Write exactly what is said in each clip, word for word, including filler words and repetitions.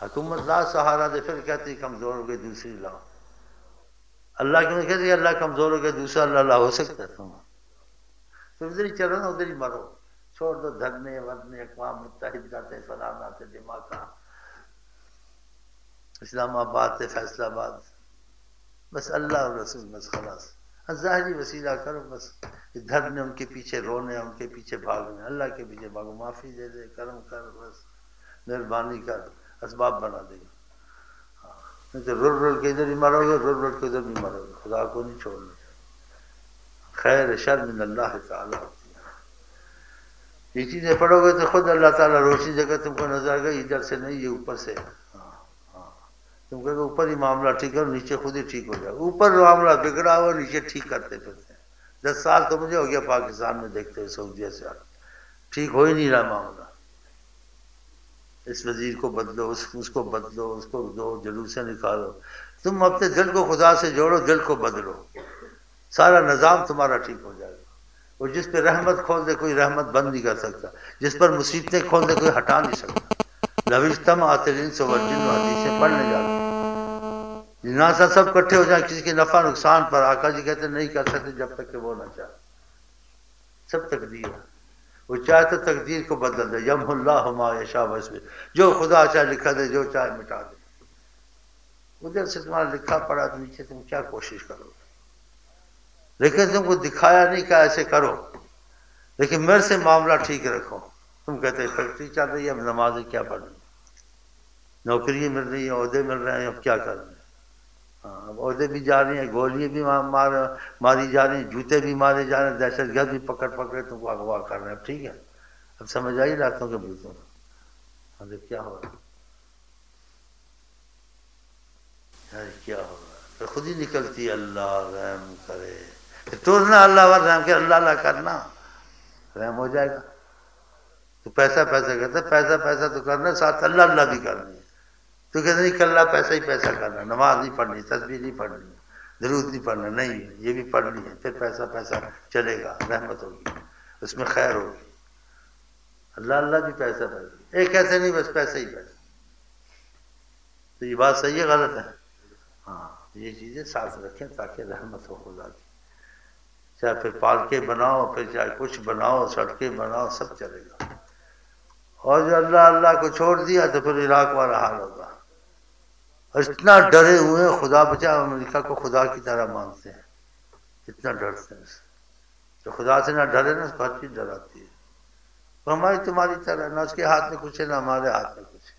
حکومت لا سہارا دے، پھر کہتی کمزور ہو گئی دوسری لاؤ. اللہ کیوں نہیں کہتی اللہ کمزور ہو گیا دوسرا اللہ لا ہو سکتا ہے؟ تم تو ادھر ہی چلو نا، ادھر ہی مرو. چھوڑ دو دھرنے ورنے، اقوام متحد کرتے فلانا سے دھماکہ، اسلام آباد سے فیصلہ آباد، بس اللہ اور رسول بس خلاص. ظاہری وسیلہ کرو بس، دھرنے ان کے پیچھے رونے، ان کے پیچھے بھاگنے، اللہ کے پیچھے بھاگو، معافی دے دے، کرم کر، بس مہربانی کر، اسباب بنا دے گا. نہیں تو رول رول کے ادھر ہی مرو گے، رول رول کے ادھر بھی مرو گے. خدا کو نہیں چھوڑنا. خیر شر من اللہ تعالیٰ ہوتی ہے. یہ چیزیں پڑھو گے تو خود اللہ تعالیٰ روشنی جگہ تم کو نظر آئے گا، ادھر سے نہیں، یہ اوپر سے. ہاں ہاں تم کہو گے اوپر ہی معاملہ ٹھیک کرو، نیچے خود ہی ٹھیک ہو جائے. اوپر معاملہ بگڑا ہوا، نیچے ٹھیک کرتے پھرتے ہیں. دس سال تو مجھے ہو گیا پاکستان میں دیکھتے ہوئے، سعودیہ سے ٹھیک ہو ہی نہیں رہا معاملہ. اس وزیر کو بدلو، اس اس کو بدلو، اس کو دو جلوس سے نکالو. تم اپنے دل کو خدا سے جوڑو، دل کو بدلو، سارا نظام تمہارا ٹھیک ہو جائے گا. اور جس پہ رحمت کھول دے کوئی رحمت بند نہیں کر سکتا، جس پر مصیبتیں کھول دے کوئی ہٹا نہیں سکتا. لوشتم آترین سے ورجن حدیثیں پڑھنے جاتے ہیں، ناسا سب کٹھے ہو جائیں کسی کے نفع نقصان پر، آقا جی کہتے نہیں کر سکتے جب تک کہ وہ نہ چاہے. سب تقدیر ہے، وہ چاہے تو تقدیر کو بدل دے. یمحو اللہ ما یشاء ویسبر، جو خدا چاہے لکھا دے، جو چاہے مٹا دے. ادھر سے تمہارا لکھا پڑا تو نیچے تم کیا کوشش کرو گے؟ لیکن تم کو دکھایا نہیں کہ ایسے کرو، لیکن میرے سے معاملہ ٹھیک رکھو. تم کہتے فیکٹری چل رہی ہے، اب نمازیں کیا پڑھ رہی ہیں، نوکری مل رہی ہیں، عہدے مل رہے ہیں، اب کیا کر رہے ہیں. ہاں اب عہدے بھی جا رہی ہیں، گولیاں بھی مار ماری جا رہی ہیں، جوتے بھی مارے جا رہے ہیں، دہشت گرد بھی پکڑ پکڑے تم کو اغوا کر رہے ہیں. اب ٹھیک ہے، اب سمجھ آئی راتوں کے بھوتوں. ارے کیا ہو رہا ہے، کیا ہو رہا ہے، پھر خود ہی نکلتی ہے اللہ رحم کرے. توڑنا اللہ ور رحم کرے، اللہ اللہ کرنا رحم ہو جائے گا. تو پیسہ پیسہ کرتا، پیسہ پیسہ تو کرنا، ساتھ اللہ اللہ بھی کرنی ہے. تو کہتے نہیں کل پیسہ ہی پیسہ کرنا، نماز نہیں پڑھنی، تسبیح نہیں پڑھنی، درود نہیں پڑھنا، نہیں یہ بھی پڑھنی ہے. پھر پیسہ پیسہ چلے گا، رحمت ہوگی، اس میں خیر ہوگی. اللہ اللہ بھی پیسہ پیسہ، ایک ایسے نہیں بس پیسہ ہی پیسہ. تو یہ بات صحیح ہے غلط ہے؟ ہاں یہ چیزیں ساتھ رکھیں تاکہ رحمت ہو خدا کی. چاہے پھر پالکے بناؤ، پھر چاہے کچھ بناؤ، سڑکیں بناؤ، سب چلے گا. اور جو اللہ اللہ کو چھوڑ دیا تو پھر عراق والا حال ہوگا. اتنا ڈرے ہوئے ہیں، خدا بچا امریکہ کو خدا کی طرح مانتے ہیں، اتنا ڈرتے ہیں. تو خدا سے نہ ڈرے نا، اس کو ہر چیز ڈراتی ہے. تو ہماری تمہاری طرح نہ اس کے ہاتھ میں کچھ ہے نہ ہمارے ہاتھ میں کچھ ہے.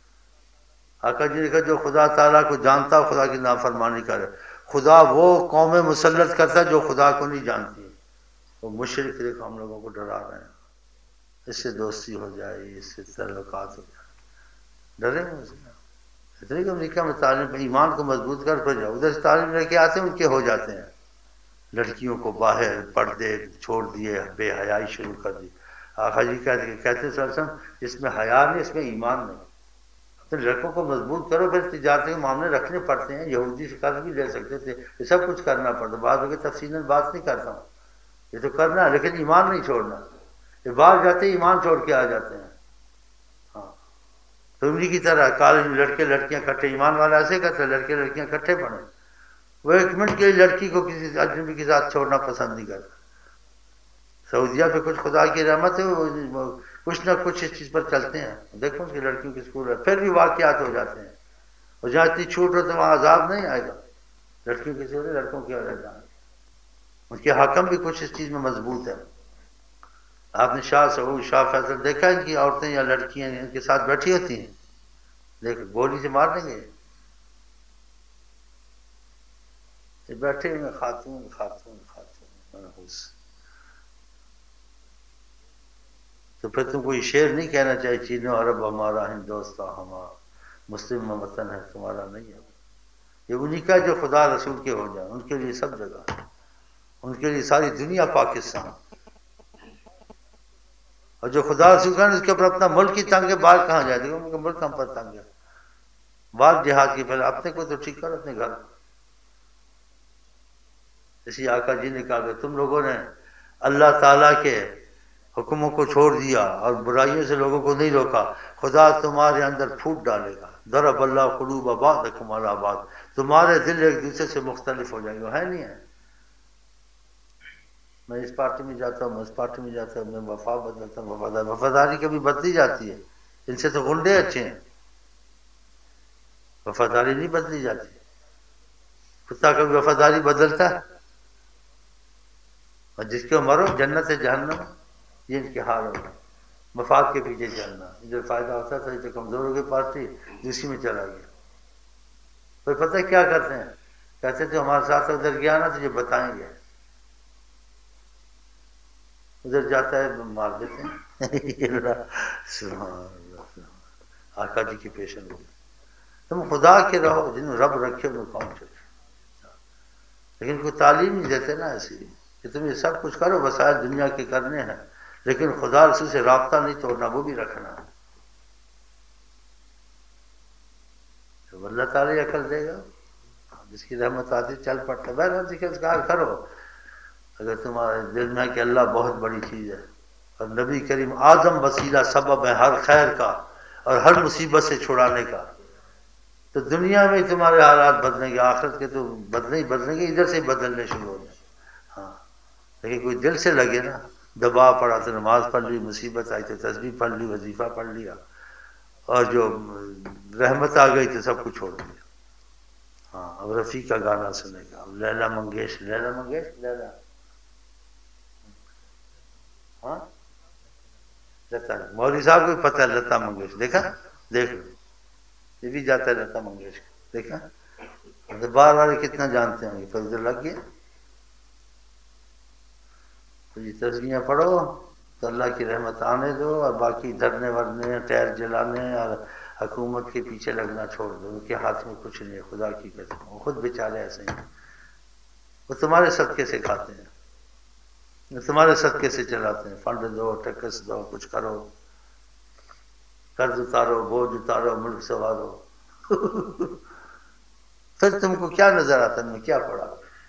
آقا جی نے کہا جو خدا تعالیٰ کو جانتا ہو خدا کی نافرمانی کرے. خدا وہ قومیں مسلط کرتا ہے جو خدا کو نہیں جانتی. وہ مشرک دیکھو ہم لوگوں کو ڈرا رہے ہیں، اس سے دوستی ہو جائے، اس سے تعلقات ہو جائے. ڈرے ہیں اسے. اتنے کہ امریکہ میں تعلیم ایمان کو مضبوط کر پھر جاؤ، ادھر سے تعلیم لے کے آتے ہیں ان کے ہو جاتے ہیں. لڑکیوں کو باہر پردے چھوڑ دیے، بے حیائی شروع کر دی. آقا جی کہتے کہتے سرسم اس میں حیا نہیں، اس میں ایمان نہیں. تو لڑکوں کو مضبوط کرو، پھر تجارت کے معاملے رکھنے پڑتے ہیں. یہودی سے قرض بھی لے سکتے تھے، یہ سب کچھ کرنا پڑتا. بعض ہو کے تفصیل بات نہیں کرتا ہوں، یہ تو کرنا ہے لیکن ایمان نہیں چھوڑنا. یہ باہر جاتے ایمان چھوڑ کے آ جاتے ہیں. ہاں تو انہیں کی طرح کالج میں لڑکے لڑکیاں کٹھے، ایمان والا ایسے کرتے لڑکے لڑکیاں کٹھے پڑھے. وہ ایک منٹ کے لڑکی کو کسی اجنبی کے ساتھ چھوڑنا پسند نہیں کرتا. سعودیہ پہ کچھ خدا کی رحمت ہے، کچھ نہ کچھ اس چیز پر چلتے ہیں. دیکھو اس کی لڑکیوں کے اسکول ہے، پھر بھی واقعات ہو جاتے ہیں. اور جہاں اتنی چھوٹ ہو تو وہاں عذاب نہیں آئے گا. لڑکیوں کے اسکول لڑکوں کی وجہ سے ان کے حاکم بھی کچھ اس چیز میں مضبوط ہے. آپ نے شاہ سعود شاہ فیصل دیکھا ان کی عورتیں یا لڑکیاں ان کے ساتھ بیٹھی ہوتی ہیں، دیکھ گولی سے مار دیں گے. یہ بیٹھے ہوئے خاتون خاتون خاتون منحوس. تو پھر تم کو یہ شعر نہیں کہنا چاہیے چین و عرب ہمارا ہندوستان ہمارا، مسلم وطن ہے تمہارا نہیں ہے. یہ انہیں کا جو خدا رسول کے ہو جائے، ان کے لیے سب جگہ، ان کے لیے ساری دنیا پاکستان. اور جو خدا رسول کا اس کے اوپر اپنا ملک ہی تنگ ہے، باہر کہاں جائے گا؟ ان کا ملک ہم پر تنگ ہے. باہر جہاد کی پہلے اپنے کو تو ٹھیک کرو، اپنے گھر. اسی آقا جی نے کہا کہ تم لوگوں نے اللہ تعالیٰ کے حکموں کو چھوڑ دیا اور برائیوں سے لوگوں کو نہیں روکا، خدا تمہارے اندر پھوٹ ڈالے گا. ضرب اللہ قلوب بعضکم علی بعض، تمہارے دل ایک دوسرے سے مختلف ہو جائیں گے، ہے نہیں ہے؟ میں اس پارٹی میں جاتا ہوں، میں اس پارٹی میں جاتا ہوں، میں وفا بدلتا ہوں، وفاداری وفاداری کبھی بدلی جاتی ہے؟ ان سے تو گنڈے اچھے ہیں، وفاداری نہیں بدلی جاتی۔ کتا کبھی وفاداری بدلتا ہے؟ اور جس کے مرو جنت ہے جہنم، یہ ان کے حال ہوگا، مفاد کے پیچھے چلنا، ادھر فائدہ ہوتا تھا تو کمزور ہو گئی پارٹی، دوسری میں چلا گیا۔ کوئی پتہ کیا کرتے ہیں؟ کہتے تھے ہمارے ساتھ ادھر گیا نا تجھے بتائیں گے، ادھر جاتا ہے مار دیتے ہیں۔ سبحان اللہ، آقا جی کی پیشن گوئی، تم خدا کے رہو، جن رب رکھے انہیں کون چلے، لیکن کوئی تعلیم نہیں دیتے نا ایسی کہ تم یہ سب کچھ کرو، وسائل دنیا کے کرنے ہیں، لیکن خدا رسول سے رابطہ نہیں توڑنا، وہ بھی رکھنا ہے۔ تو اللہ تعالیٰ عقل دے گا، جس کی رحمت آتی چل پڑتا ہے۔ بہرحال ذکر کرو اگر تمہارے دل میں کہ اللہ بہت بڑی چیز ہے، اور نبی کریم اعظم وسیلہ سبب ہے ہر خیر کا اور ہر مصیبت سے چھڑانے کا، تو دنیا میں تمہارے حالات بدلیں گے، آخرت کے تو بدلیں ہی بدلیں گے، ادھر سے ہی بدلنے شروع ہو جائیں۔ ہاں لیکن کوئی دل سے لگے نا، دباؤ پڑا تو نماز پڑھ لی، مصیبت آئی تو تسبیح پڑھ لی، وظیفہ پڑھ لیا، اور جو رحمت آ گئی تو سب کچھ چھوڑ دیا۔ ہاں اب رفیع کا گانا سنے گا، اب لیلا منگیش، لیلا منگیش لیلا ہاں لتا مولوی صاحب کو پتہ ہے لتا منگیش، دیکھا دیکھ لو، یہ بھی جاتا ہے لتا منگیش، دیکھا بار والے کتنا جانتے ہیں، پر ادھر لگ گیا۔ تو یہ تسبیحیں پڑھو تو اللہ کی رحمت آنے دو، اور باقی دھرنے ورنے ٹائر جلانے اور حکومت کے پیچھے لگنا چھوڑ دو، ان کے ہاتھ میں کچھ نہیں ہے، خدا کی قسم وہ خود بیچارے ایسے ہیں، وہ تمہارے صدقے سے کھاتے ہیں، وہ تمہارے صدقے سے چلاتے ہیں، فنڈ دو، ٹیکس دو، کچھ کرو، قرض اتارو، بوجھ اتارو، ملک سنوارو۔ پھر تم کو کیا نظر آتا ہے میں کیا پڑھا؟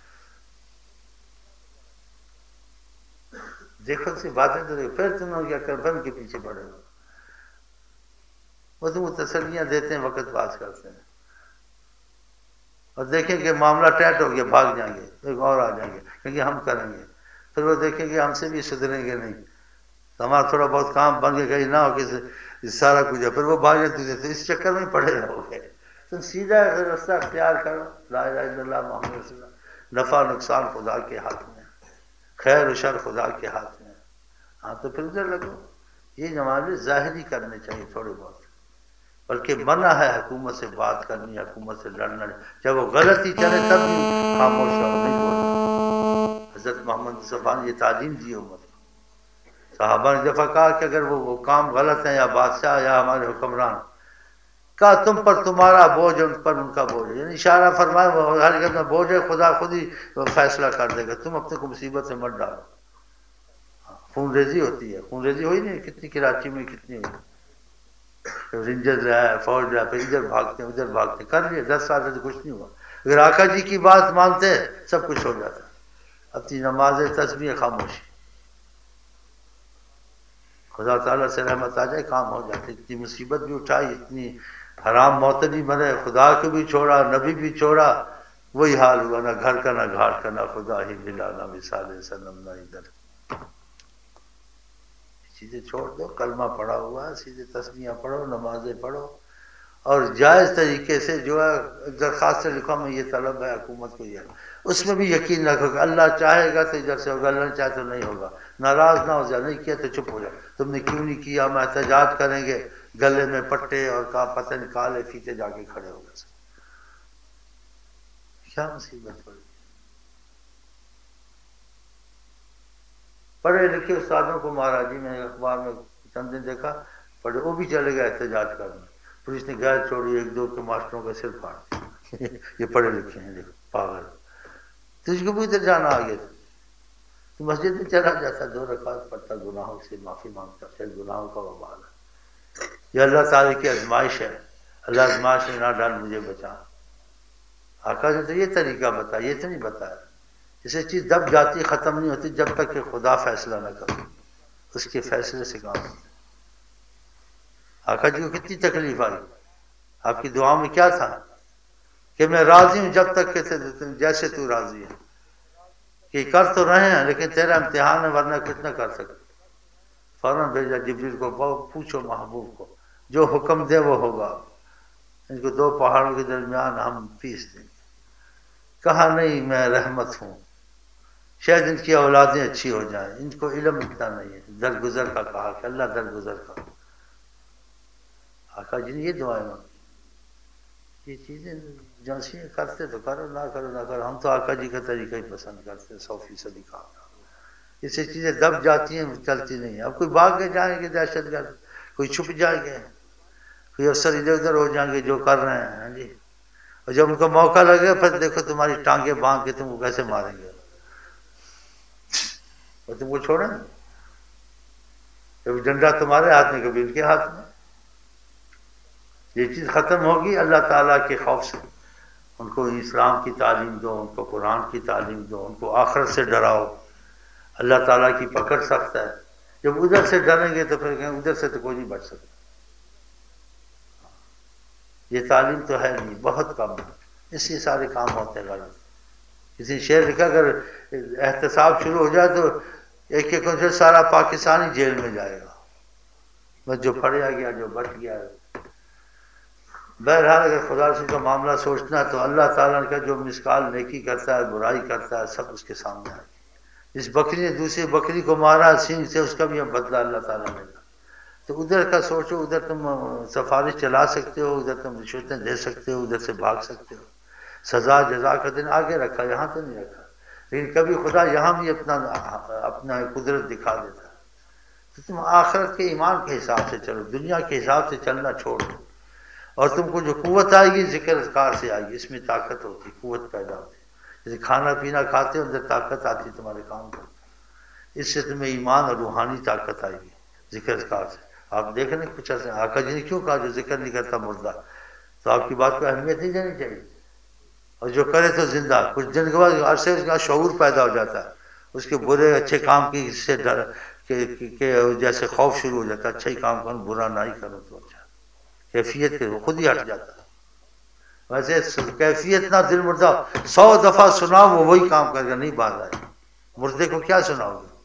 دیکھو سی باتیں تو دیکھو، پھر تم کیا کر بن کے پیچھے پڑے ہو، وہ تم کو تسلیاں دیتے ہیں، وقت پاس کرتے ہیں، اور دیکھیں کہ معاملہ ٹائٹ ہو گیا بھاگ جائیں گے، ایک اور آ جائیں گے کیونکہ ہم کریں گے، پھر وہ دیکھیں گے ہم سے بھی سدھریں گے نہیں، تو ہمارا تھوڑا بہت کام بن کے کہیں نہ ہو کہ سارا کچھ ہے، پھر وہ بھاگ جاتے تو اس چکر میں پڑے رہو گے۔ تم سیدھا راستہ اختیار کرو، لا الہ الا اللہ محمد رسول اللہ، نفع نقصان خدا کے ہاتھ میں، خیر و شر خدا کے ہاتھ میں، ہاں تو پھر ادھر لگو۔ یہ نمازیں ظاہری کرنے چاہیے تھوڑے بہت، بلکہ منع ہے حکومت سے بات کرنی، حکومت سے لڑنا، چاہے وہ غلطی چلے تب بھی خاموش رہو، نہیں بولنا۔ حضرت محمد مصطفیٰ نے یہ تعلیم دی امت کو، صحابہ نے دفعہ کہا کہ اگر وہ, وہ کام غلط ہیں، یا بادشاہ یا ہمارے حکمران، کہا تم پر تمہارا بوجھ، ان پر ان کا بوجھ، یعنی اشارہ فرمایا ہر جگہ بوجھ ہے، خدا خود ہی فیصلہ کر دے گا، تم اپنے کو مصیبت سے مت ڈالو۔ خون ریزی ہوتی ہے، خون ریزی ہوئی نہیں کتنی کراچی میں، کتنی ہوئی، رینجر رہا ہے، فوج رہا ہے، پھر ادھر بھاگتے ہیں ادھر بھاگتے ہیں، کر لیے دس سال سے کچھ نہیں ہوا۔ اگر آقا جی کی بات مانتے سب کچھ ہو جاتا، اپنی نمازیں تسبیح خاموشی، خدا تعالیٰ سے رحمت آ جائے کام ہو جاتے۔ اتنی مصیبت بھی اٹھائی، اتنی حرام موتیں بھی مرے، خدا کو بھی چھوڑا، نبی بھی چھوڑا، وہی حال ہوا، نہ گھر کا نہ گھاٹ کا، نہ خدا ہی ملا، نہ مثال سنم، نہ ادھر۔ چیزیں چھوڑ دو، کلمہ پڑھا ہوا ہے، سیدھے تسبیحاں پڑھو، نمازیں پڑھو، اور جائز طریقے سے جو ہے درخواست لکھو میں یہ طلب ہے حکومت کو، یہ اس میں بھی یقین رکھو کہ اللہ چاہے گا تو ادھر سے ہوگا، اللہ نہیں چاہے تو نہیں ہوگا، ناراض نہ ہو جائے، نہیں کیا تو چپ ہو جائے، تم نے کیوں نہیں کیا، ہم احتجاج کریں گے، گلے میں پٹے اور کہا پتہ نہیں کالے فیتے جا کے کھڑے ہو گئے، کیا مصیبت پڑی۔ پڑھے لکھے استادوں کو مہاراج جی، میں نے اخبار میں چند دن دیکھا، پڑھے وہ بھی چلے گئے احتجاج کرنے، پولیس نے گیر چھوڑی، ایک دو کے ماسٹروں کا سر پھاڑ دیا۔ یہ پڑھے لکھے ہیں، دیکھو پاگل، تجھ کو بھی ادھر جانا آگے تھا، تو مسجد میں چلا جاتا، دو رکعت پڑھتا، گناہوں سے معافی مانگتا، پھر گناہوں کا وبال ہے، یہ اللہ تعالیٰ کی آزمائش ہے، اللہ آزمائش میں نہ ڈال، مجھے بچا۔ آقا نے تو یہ طریقہ بتایا، یہ تو نہیں بتایا، اسے چیز دب جاتی ختم نہیں ہوتی جب تک کہ خدا فیصلہ نہ کرے، اس کے فیصلے سے کام ہوتا ہے۔ آقا جی کو کتنی تکلیف آئی، آپ کی دعا میں کیا تھا کہ میں راضی ہوں جب تک کہ جیسے تو راضی ہے، کہ کر تو رہے ہیں لیکن تیرا امتحان ہے ورنہ کچھ نہ کر سکتے۔ فوراً بھیجا جبریل کو، پوچھو محبوب کو جو حکم دے وہ ہوگا، ان کو دو پہاڑوں کے درمیان ہم پیس دیں گے۔ کہا نہیں میں رحمت ہوں، شاید ان کی اولادیں اچھی ہو جائیں، ان کو علم اتنا نہیں ہے۔ درگزر کا کہا کہ اللہ درگزر کا۔ آقا جی نے یہ دعائیں مانگی۔ یہ چیزیں جانسی کرتے تو کرو، نہ کرو نہ کرو، ہم تو آقا جی کا طریقہ ہی پسند کرتے ہیں، سو فیصدی کام۔ اس سے چیزیں دب جاتی ہیں، چلتی نہیں۔ اب کوئی بھاگ کے جائیں گے دہشت گرد، کوئی چھپ جائیں گے، کوئی افسر ادھر ادھر ہو جائیں گے جو کر رہے ہیں جی، اور جب ان کو موقع لگے پھر دیکھو تمہاری ٹانگیں باندھ کے تم کو کیسے ماریں گے، اور تم کو چھوڑیں گے؟ کبھی ڈنڈا تمہارے ہاتھ میں کبھی ان کے ہاتھ میں۔ یہ چیز ختم ہوگی اللہ تعالیٰ کے خوف سے۔ ان کو اسلام کی تعلیم دو، ان کو قرآن کی تعلیم دو، ان کو آخرت سے ڈراؤ۔ اللہ تعالیٰ کی پکڑ سخت ہے، جب ادھر سے ڈریں گے تو پھر کہیں ادھر سے تو کوئی نہیں بچ سکتا۔ یہ تعلیم تو ہے نہیں، بہت کم ہے، اس سے سارے کام ہوتے ہیں غلط۔ کسی شعر لکھا اگر احتساب شروع ہو جائے تو ایک ایک سے سارا پاکستانی جیل میں جائے گا، بس جو پڑھیا گیا جو بچ گیا۔ بہرحال اگر خدا سے کا معاملہ سوچنا ہے تو اللہ تعالیٰ کا جو مسکال نیکی کرتا ہے برائی کرتا ہے سب اس کے سامنے آئے گی۔ اس بکری نے دوسری بکری کو مارا سینگ سے، اس کا بھی بدلہ اللہ تعالیٰ نے گا۔ تو ادھر کا سوچو، ادھر تم سفارش چلا سکتے ہو، ادھر تم رشوتیں دے سکتے ہو، ادھر سے بھاگ سکتے ہو۔ سزا جزا کا دن آگے رکھا، یہاں تو نہیں رکھا، لیکن کبھی خدا یہاں بھی اپنا اپنا قدرت دکھا دیتا ہے۔ تو تم آخرت کے ایمان کے حساب سے چلو، دنیا کے حساب سے چلنا چھوڑ دو، اور تم کو جو قوت آئے گی ذکر اذکار سے آئے گی، اس میں طاقت ہوتی، قوت پیدا ہوتی۔ جیسے کھانا پینا کھاتے ہو اندر طاقت آتی تمہارے کام کرتا، اس سے تمہیں ایمان اور روحانی طاقت آئے گی ذکر اذکار سے۔ آپ دیکھ لیں کچھ ایسے آقا جی نے کیوں کہا جو ذکر نہیں کرتا مردہ، تو آپ کی بات کو اہمیت نہیں دینی چاہیے، اور جو کرے تو زندہ۔ کچھ دن کے بعد عرصے اس کا شعور پیدا ہو جاتا ہے، اس کے برے اچھے کام کی سے ڈر کہ جیسے خوف شروع ہو جاتا ہے، اچھا ہی کام کرو برا نہ ہی کرو تو اچھا، کیفیت کے وہ خود ہی ہٹ جاتا ہے۔ ویسے کیفیت نہ دل مردہ سو دفعہ سناؤ وہ وہی کام کر کے نہیں باز آئے، مردے کو کیا سناؤ گے؟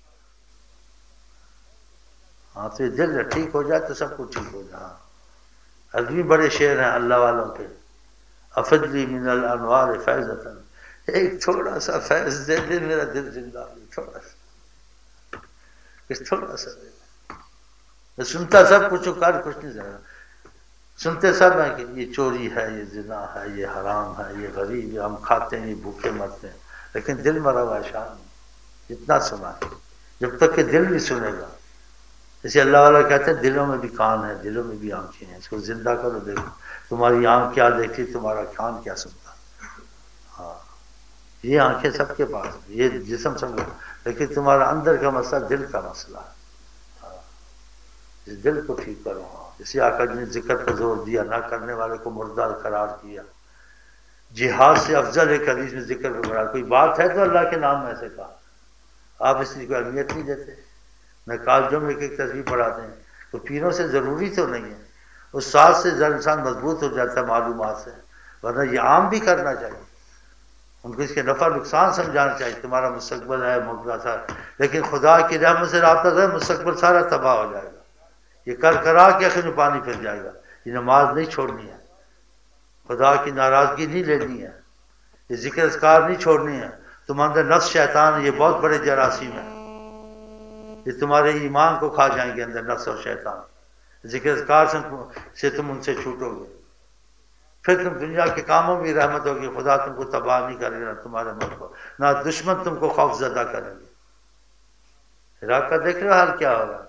ہاں تو یہ دل ٹھیک ہو جائے تو سب کچھ ٹھیک ہو جائے۔ ابھی بڑے شعر ہیں اللہ والوں کے، افضلی من الانوار فیضۃ، ایک تھوڑا سا فیض دے دے میرا دل زندہ ہو، تھوڑا سا، کچھ تھوڑا سا دے دے۔ میں سنتا سب کچھ کر کچھ نہیں زیادہ، سنتے سب ہیں کہ یہ چوری ہے، یہ زنا ہے، یہ حرام ہے، یہ غریب ہے، ہم کھاتے ہیں، یہ بھوکے مرتے ہیں، لیکن دل مرا ہوا ہے شان، جتنا سنا ہے، جب تک کہ دل بھی سنے گا۔ جیسے اللہ والا کہتے ہیں دلوں میں بھی کان ہے، دلوں میں بھی آنکھیں ہیں، اس کو زندہ کرو، دیکھو تمہاری آنکھ کیا دیکھتی، تمہارا کان کیا سنتا۔ ہاں یہ آنکھیں سب کے پاس، یہ جسم سب کا، لیکن تمہارا اندر کا مسئلہ دل کا مسئلہ ہے۔ ہاں اس دل کو ٹھیک کرو۔ اسی آقا جی نے ذکر پر زور دیا، نہ کرنے والے کو مردہ قرار کیا۔ جہاد سے افضل ایک حدیث میں ذکر پر قرار، کوئی بات ہے تو اللہ کے نام میں سے کہا، آپ اس کی کوئی اہمیت نہیں دیتے، نہ کالجوں میں ایک ایک تصویر پڑھاتے ہیں، تو پیروں سے ضروری تو نہیں ہے، اس ساتھ سے انسان مضبوط ہو جاتا ہے معلومات سے، ورنہ یہ عام بھی کرنا چاہیے، ان کو اس کے نفع نقصان سمجھانا چاہیے، تمہارا مستقبل ہے مقدر تھا، لیکن خدا کی رحمت سے رابطہ ہے، مستقبل سارا تباہ ہو جائے گا، یہ کر کرا کے آخر میں پانی پھر جائے گا۔ یہ نماز نہیں چھوڑنی ہے، خدا کی ناراضگی نہیں لینی ہے، یہ ذکر اذکار نہیں چھوڑنی ہے، تمہارے نفس شیطان یہ بہت بڑے جراثیم ہیں، یہ تمہارے ایمان کو کھا جائیں گے اندر، نفس اور شیطان۔ ذکر اذکار سے تم ان سے چھوٹو گے، پھر تم دنیا کے کاموں میں رحمت ہوگی، خدا تم کو تباہ نہیں کرے گا، تمہارے ملک کو نہ دشمن تم کو خوف زدہ کریں گے۔ عراق کا دیکھ رہے ہو حال کیا ہوگا،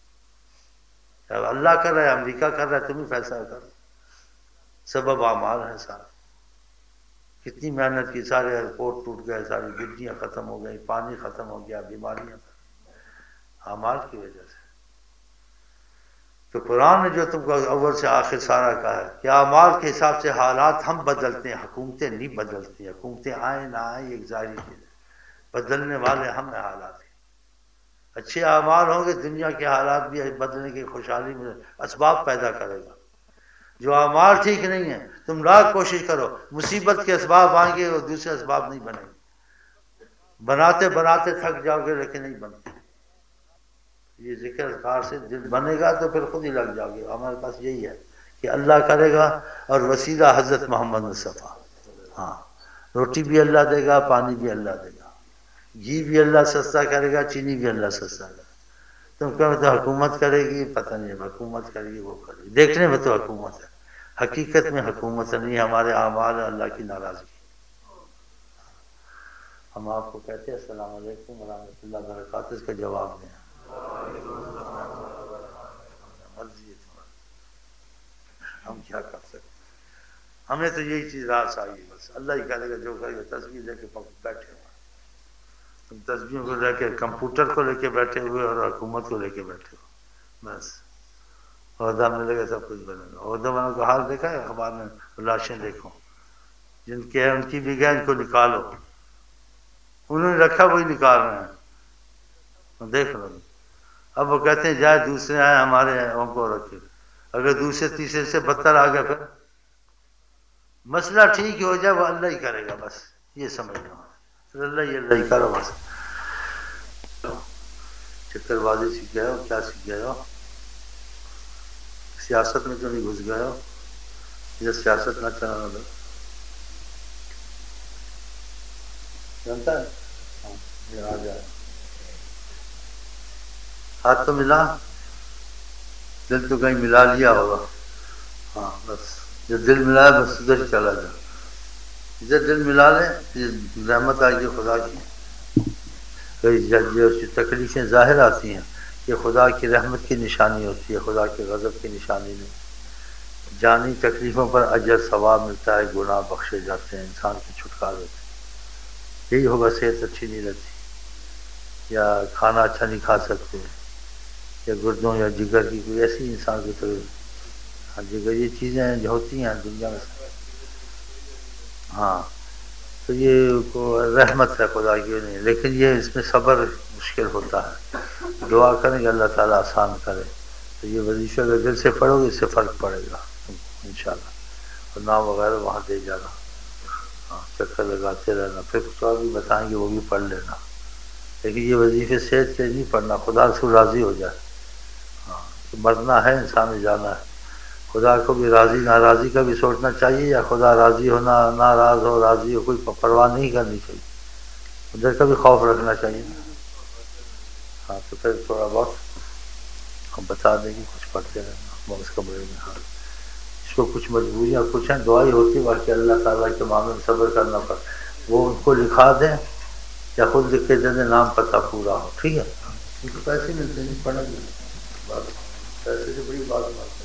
اللہ کر رہا ہے، امریکہ کر رہا ہے، تم ہی فیصلہ کرو، سبب اعمال ہے سارا، کتنی محنت کی، سارے ایئرپورٹ ٹوٹ گئے، ساری بجلیاں ختم ہو گئی، پانی ختم ہو گیا، بیماریاں، اعمال کی وجہ سے۔ تو قرآن نے جو تم کو اول سے آخر سارا کہا ہے کہ اعمال کے حساب سے حالات ہم بدلتے ہیں، حکومتیں نہیں بدلتی، حکومتیں آئیں نہ آئیں ایک ظاہری چیز ہے، بدلنے والے ہم ہیں حالات کے۔ اچھے اعمال ہوں گے، دنیا کے حالات بھی بدلنے کی خوشحالی میں اسباب پیدا کرے گا، جو اعمال ٹھیک نہیں ہیں تم لاکھ کوشش کرو، مصیبت کے اسباب آئیں گے اور دوسرے اسباب نہیں بنیں گے، بناتے بناتے تھک جاؤ گے لیکن نہیں بنتے۔ یہ ذکر اذکار سے دل بنے گا تو پھر خود ہی لگ جاؤ گے۔ ہمارے پاس یہی ہے کہ اللہ کرے گا اور وسیلہ حضرت محمد مصطفیٰ۔ ہاں، روٹی بھی اللہ دے گا، پانی بھی اللہ دے گا، گھی بھی اللہ سستا کرے گا، چینی بھی اللہ سستا کرے گا۔ تم کہو تو حکومت کرے گی، پتہ نہیں ہے حکومت کرے گی وہ کرے گی، دیکھنے میں تو حکومت ہے، حقیقت میں حکومت نہیں، ہمارے اعمال اللہ کی ناراضگی۔ ہم آپ کو کہتے ہیں السلام علیکم ورحمۃ اللہ وبرکاتہ، اس کا جواب دیں۔ مرضی ہے تمہاری، ہم کیا کر سکتے ہیں؟ ہمیں تو یہی چیز راس آئی ہے، بس اللہ ہی کرے گا جو کرے گا۔ تصویر لے کے بیٹھے ہوئے تم، تصویروں کو لے کے، کمپیوٹر کو لے کے بیٹھے ہوئے اور حکومت کو لے کے بیٹھے ہوئے، بس عہدہ ملے گا سب کچھ بنے گا۔ عہدہ والوں کا حال دیکھا ہے اخبار میں؟ لاشیں دیکھو، جن کے ہیں ان کی بھی گئے، ان کو نکالو، انہوں نے رکھا وہی نکال رہے ہیں، دیکھ لو۔ اب وہ کہتے ہیں جائے دوسرے آئے ہمارے ان کو رکھے، اگر دوسرے تیسرے سے بدتر آ گیا پھر مسئلہ ٹھیک ہی ہو جائے وہ اللہ ہی کرے گا، بس یہ سمجھ لو، پھر اللہ ہی اللہ ہی کرو بس۔ چکر بازی سیکھ گئے ہو؟ کیا سیکھ گئے ہو؟ سیاست میں تو نہیں گھس گئے ہو؟ یہ سیاست نہ چلانا دو، جانتا ہے؟ ہاں، یہ آ جائے، ہاتھ تو ملا، دل تو کہیں ملا لیا ہوگا۔ ہاں بس جو دل ملا ہے بس ادھر چلا جا، ادھر دل ملا لے، رحمت آئے گی خدا کی۔ جو تکلیفیں ظاہر آتی ہیں یہ خدا کی رحمت کی نشانی ہوتی ہے، خدا کے غضب کی نشانی نہیں۔ جانی تکلیفوں پر اجر ثواب ملتا ہے، گناہ بخشے جاتے ہیں، انسان کے چھٹکارے ہوتے ہیں۔ یہی ہوگا صحت اچھی نہیں رہتی، یا کھانا اچھا نہیں کھا سکتے، یا گردوں یا جگر کی کوئی ایسی انسان کی طرح۔ ہاں جگر یہ چیزیں جو ہوتی ہیں دنیا میں، ہاں تو یہ رحمت ہے خدا کی نہیں، لیکن یہ اس میں صبر مشکل ہوتا ہے۔ دعا کریں کہ اللہ تعالیٰ آسان کرے، تو یہ وظیفہ اگر دل سے پڑھو گے اس سے فرق پڑے گا انشاءاللہ۔ اور نام وغیرہ وہاں دے جانا، ہاں چکر لگاتے رہنا، پھر کچھ اور بھی بتائیں گے وہ بھی پڑھ لینا، لیکن یہ وظیفے صحت کے نہیں پڑھنا، خدا سے راضی ہو جائے۔ ہاں کہ مرنا ہے، انسان نے جانا ہے، خدا کو بھی راضی ناراضی کا بھی سوچنا چاہیے، یا خدا راضی ہونا ناراض ہو راضی ہو کوئی پرواہ نہیں کرنی چاہیے، ادھر کا بھی خوف رکھنا چاہیے۔ ہاں تو پھر تھوڑا بہت ہم بتا دیں گے، کچھ پڑھتے رہنا اس کمرے میں۔ ہاں اس کو کچھ مجبوریاں کچھ ہیں، دعائی ہوتی ہے، باقی اللہ تعالیٰ کے معاملے میں صبر کرنا پڑتا ہے۔ وہ ان کو لکھا دیں یا خود لکھ کے دے دیں، نام پتہ پورا ہو، ٹھیک ہے؟ ان کو پیسے ملتے نہیں، پڑھا نہیں بات، پیسے سے بڑی بات مانتے ہیں،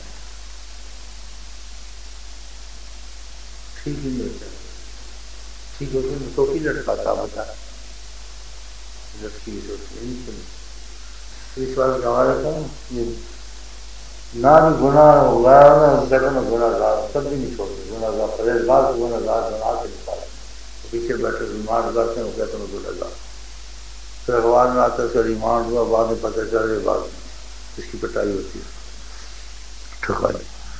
ٹھیک ہی ملتا ہے، ٹھیک ہوتے ہیں تو ہی لٹکاتا بتا لٹکی ہوتی ہے۔ اس بار کا ہمارا تھا یہ نہ بھی گناہ ہوگا نا، کہتے ہیں گناہ گار سب بھی نہیں چھوڑتے، گناہ گار پرہیزگار کو گناہ گار بنا کے نکالا، پیچھے بیٹھے ریمانڈ کرتے ہیں، وہ کہتے ہیں گناہ گار، پھر اخبار میں آتا ہے اس کا ریمانڈ ہوا، بعد میں پتہ چل رہے بعد میں اس کی پٹائی ہوتی ہے، ٹھکائی۔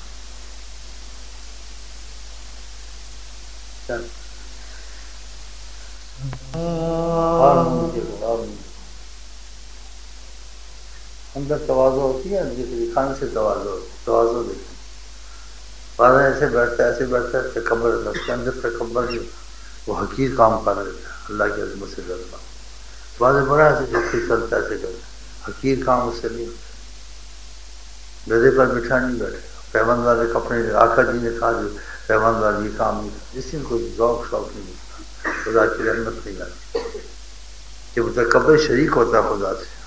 اندر توازو ہوتی ہے، جیسے کھانے سے توازو ہوتی ہے، توازو دیکھیں، بعد ایسے بیٹھتا ہے ایسے بیٹھتا ہے، تکبر ہے اس کے اندر، تکبر ہی وہ حقیر کام کر رہے تھے، اللہ کی عظمت سے ڈرتا، بعد بڑا ایسے جیسے چلتا ہے ایسے کرتا، حقیر کام اس سے نہیں ہوتا۔ گدھے پر بٹھا نہیں بیٹھے، پیمند والے کپڑے، آقا جی نے کہا جو پیمند والے یہ کام نہیں، جس دن کوئی ذوق شوق نہیں ملتا، خدا کی رحمت نہیں آتی، جب متکبر شریک ہوتا ہے خدا سے،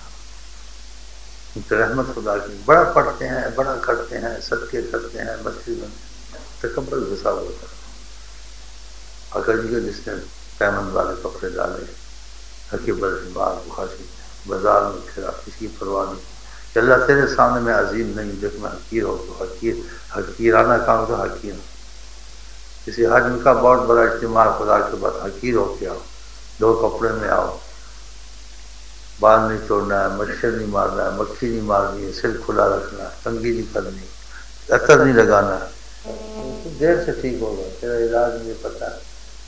رحمت خدا کی، بڑا پڑھتے ہیں، بڑا کرتے ہیں، صدقے کرتے ہیں، مسجد میں تکبر گھسا ہوتا ہے۔ اگر جی جس نے پیمند والے کپڑے ڈالے، حقیبر بار بخاشی بازار میں پھرا، کسی کی پرواہ نہیں کہ اللہ تیرے سامنے میں عظیم نہیں، دیکھ میں حقیر ہو تو حقیر، حقیرانہ کام تو حقیر ہوں، کسی حجم کا بہت بڑا اجتماع خدا کے بعد حقیر ہو کے آؤ، دو کپڑے میں آؤ، بال نہیں توڑنا ہے، مچھر نہیں مارنا ہے، مکھی نہیں مارنی ہے، سر کھلا رکھنا ہے، تنگی نہیں کرنی، عطر نہیں لگانا ہے، تو دیر سے ٹھیک ہوگا، تیرا علاج مجھے پتا ہے،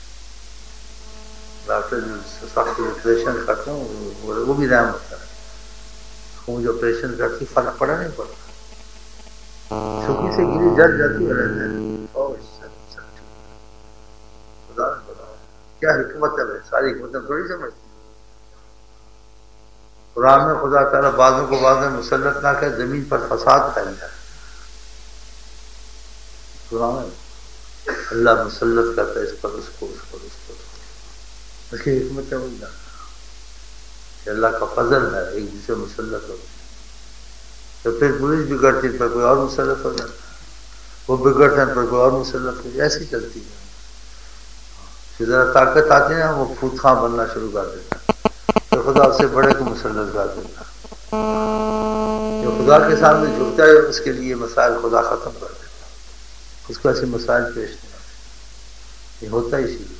ڈاکٹر جو سخت آپریشن کرتے ہیں وہ بھی رحم ہوتا ہے، خون جو آپریشن کرتی فرق پڑا نہیں پڑتا، چھپی سے گری جل جاتی ہے رہتے ہیں، اور خدا نے بتایا کیا حکمت ہے، ساری حکمتیں تھوڑی سمجھتی۔ قرآن میں خدا تعالیٰ بعضوں کو بعض میں مسلط نہ کر زمین پر فساد پھیل جائے، قرآن میں اللہ مسلط کرتا ہے اس پر اس کو اس پر اس پر اس کی حکمت ہے، وہی جانتا کہ اللہ کا فضل ہے ایک دوسرے مسلط ہوتا ہے، تو پھر پولیس بگڑتی پر کوئی اور مسلط ہو جاتا ہے، وہ بگڑتا ہے پر کوئی اور مسلط ہو جاتا ہے، ایسی چلتی ہے، ذرا طاقت آتی ہے وہ پھوت خاں بننا شروع کر دیتا ہے، تو خدا اس سے بڑے کو مسلط کر دیتا ہے، جو خدا کے سامنے جھکتا ہے اس کے لیے مسائل خدا ختم کر دیتا ہے، اس کو ایسے مسائل پیش نہیں آتے، یہ ہوتا ہی اسی لیے۔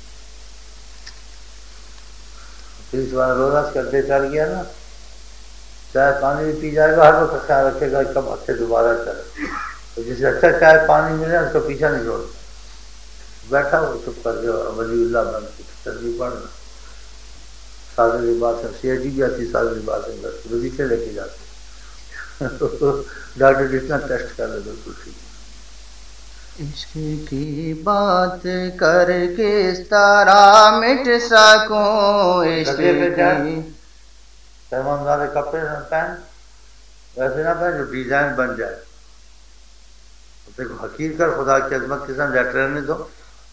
پھر اس بار روزہ کرتے کر گیا نا، چائے پانی بھی پی جائے گا، ہر وقت خیال رکھے گا کب ہفتے دوبارہ چلے، تو جسے اچھا چائے پانی ملے اس کا پیچھا نہیں چھوڑتا، بیٹھا وہ چپ کر کے ولی اللہ بن کے تسبیح پڑھنا، سادہ لباس میں سی آئی ڈی بھی آتی، سادہ لباس میں بیٹھتے وظیفے لے کے جاتے، ڈاکٹر جتنا ٹیسٹ کر لے بالکل ٹھیک۔ عشق کی بات کر کے اس طرح مٹ سکوں، عشق کی پیمان زیادہ کپڑے نہ پہن، ویسے نہ پہن جو ڈیزائن بن جائے، دیکھو حقیر کر خدا کی عظمت کے ساتھ لیٹر رہنے دو،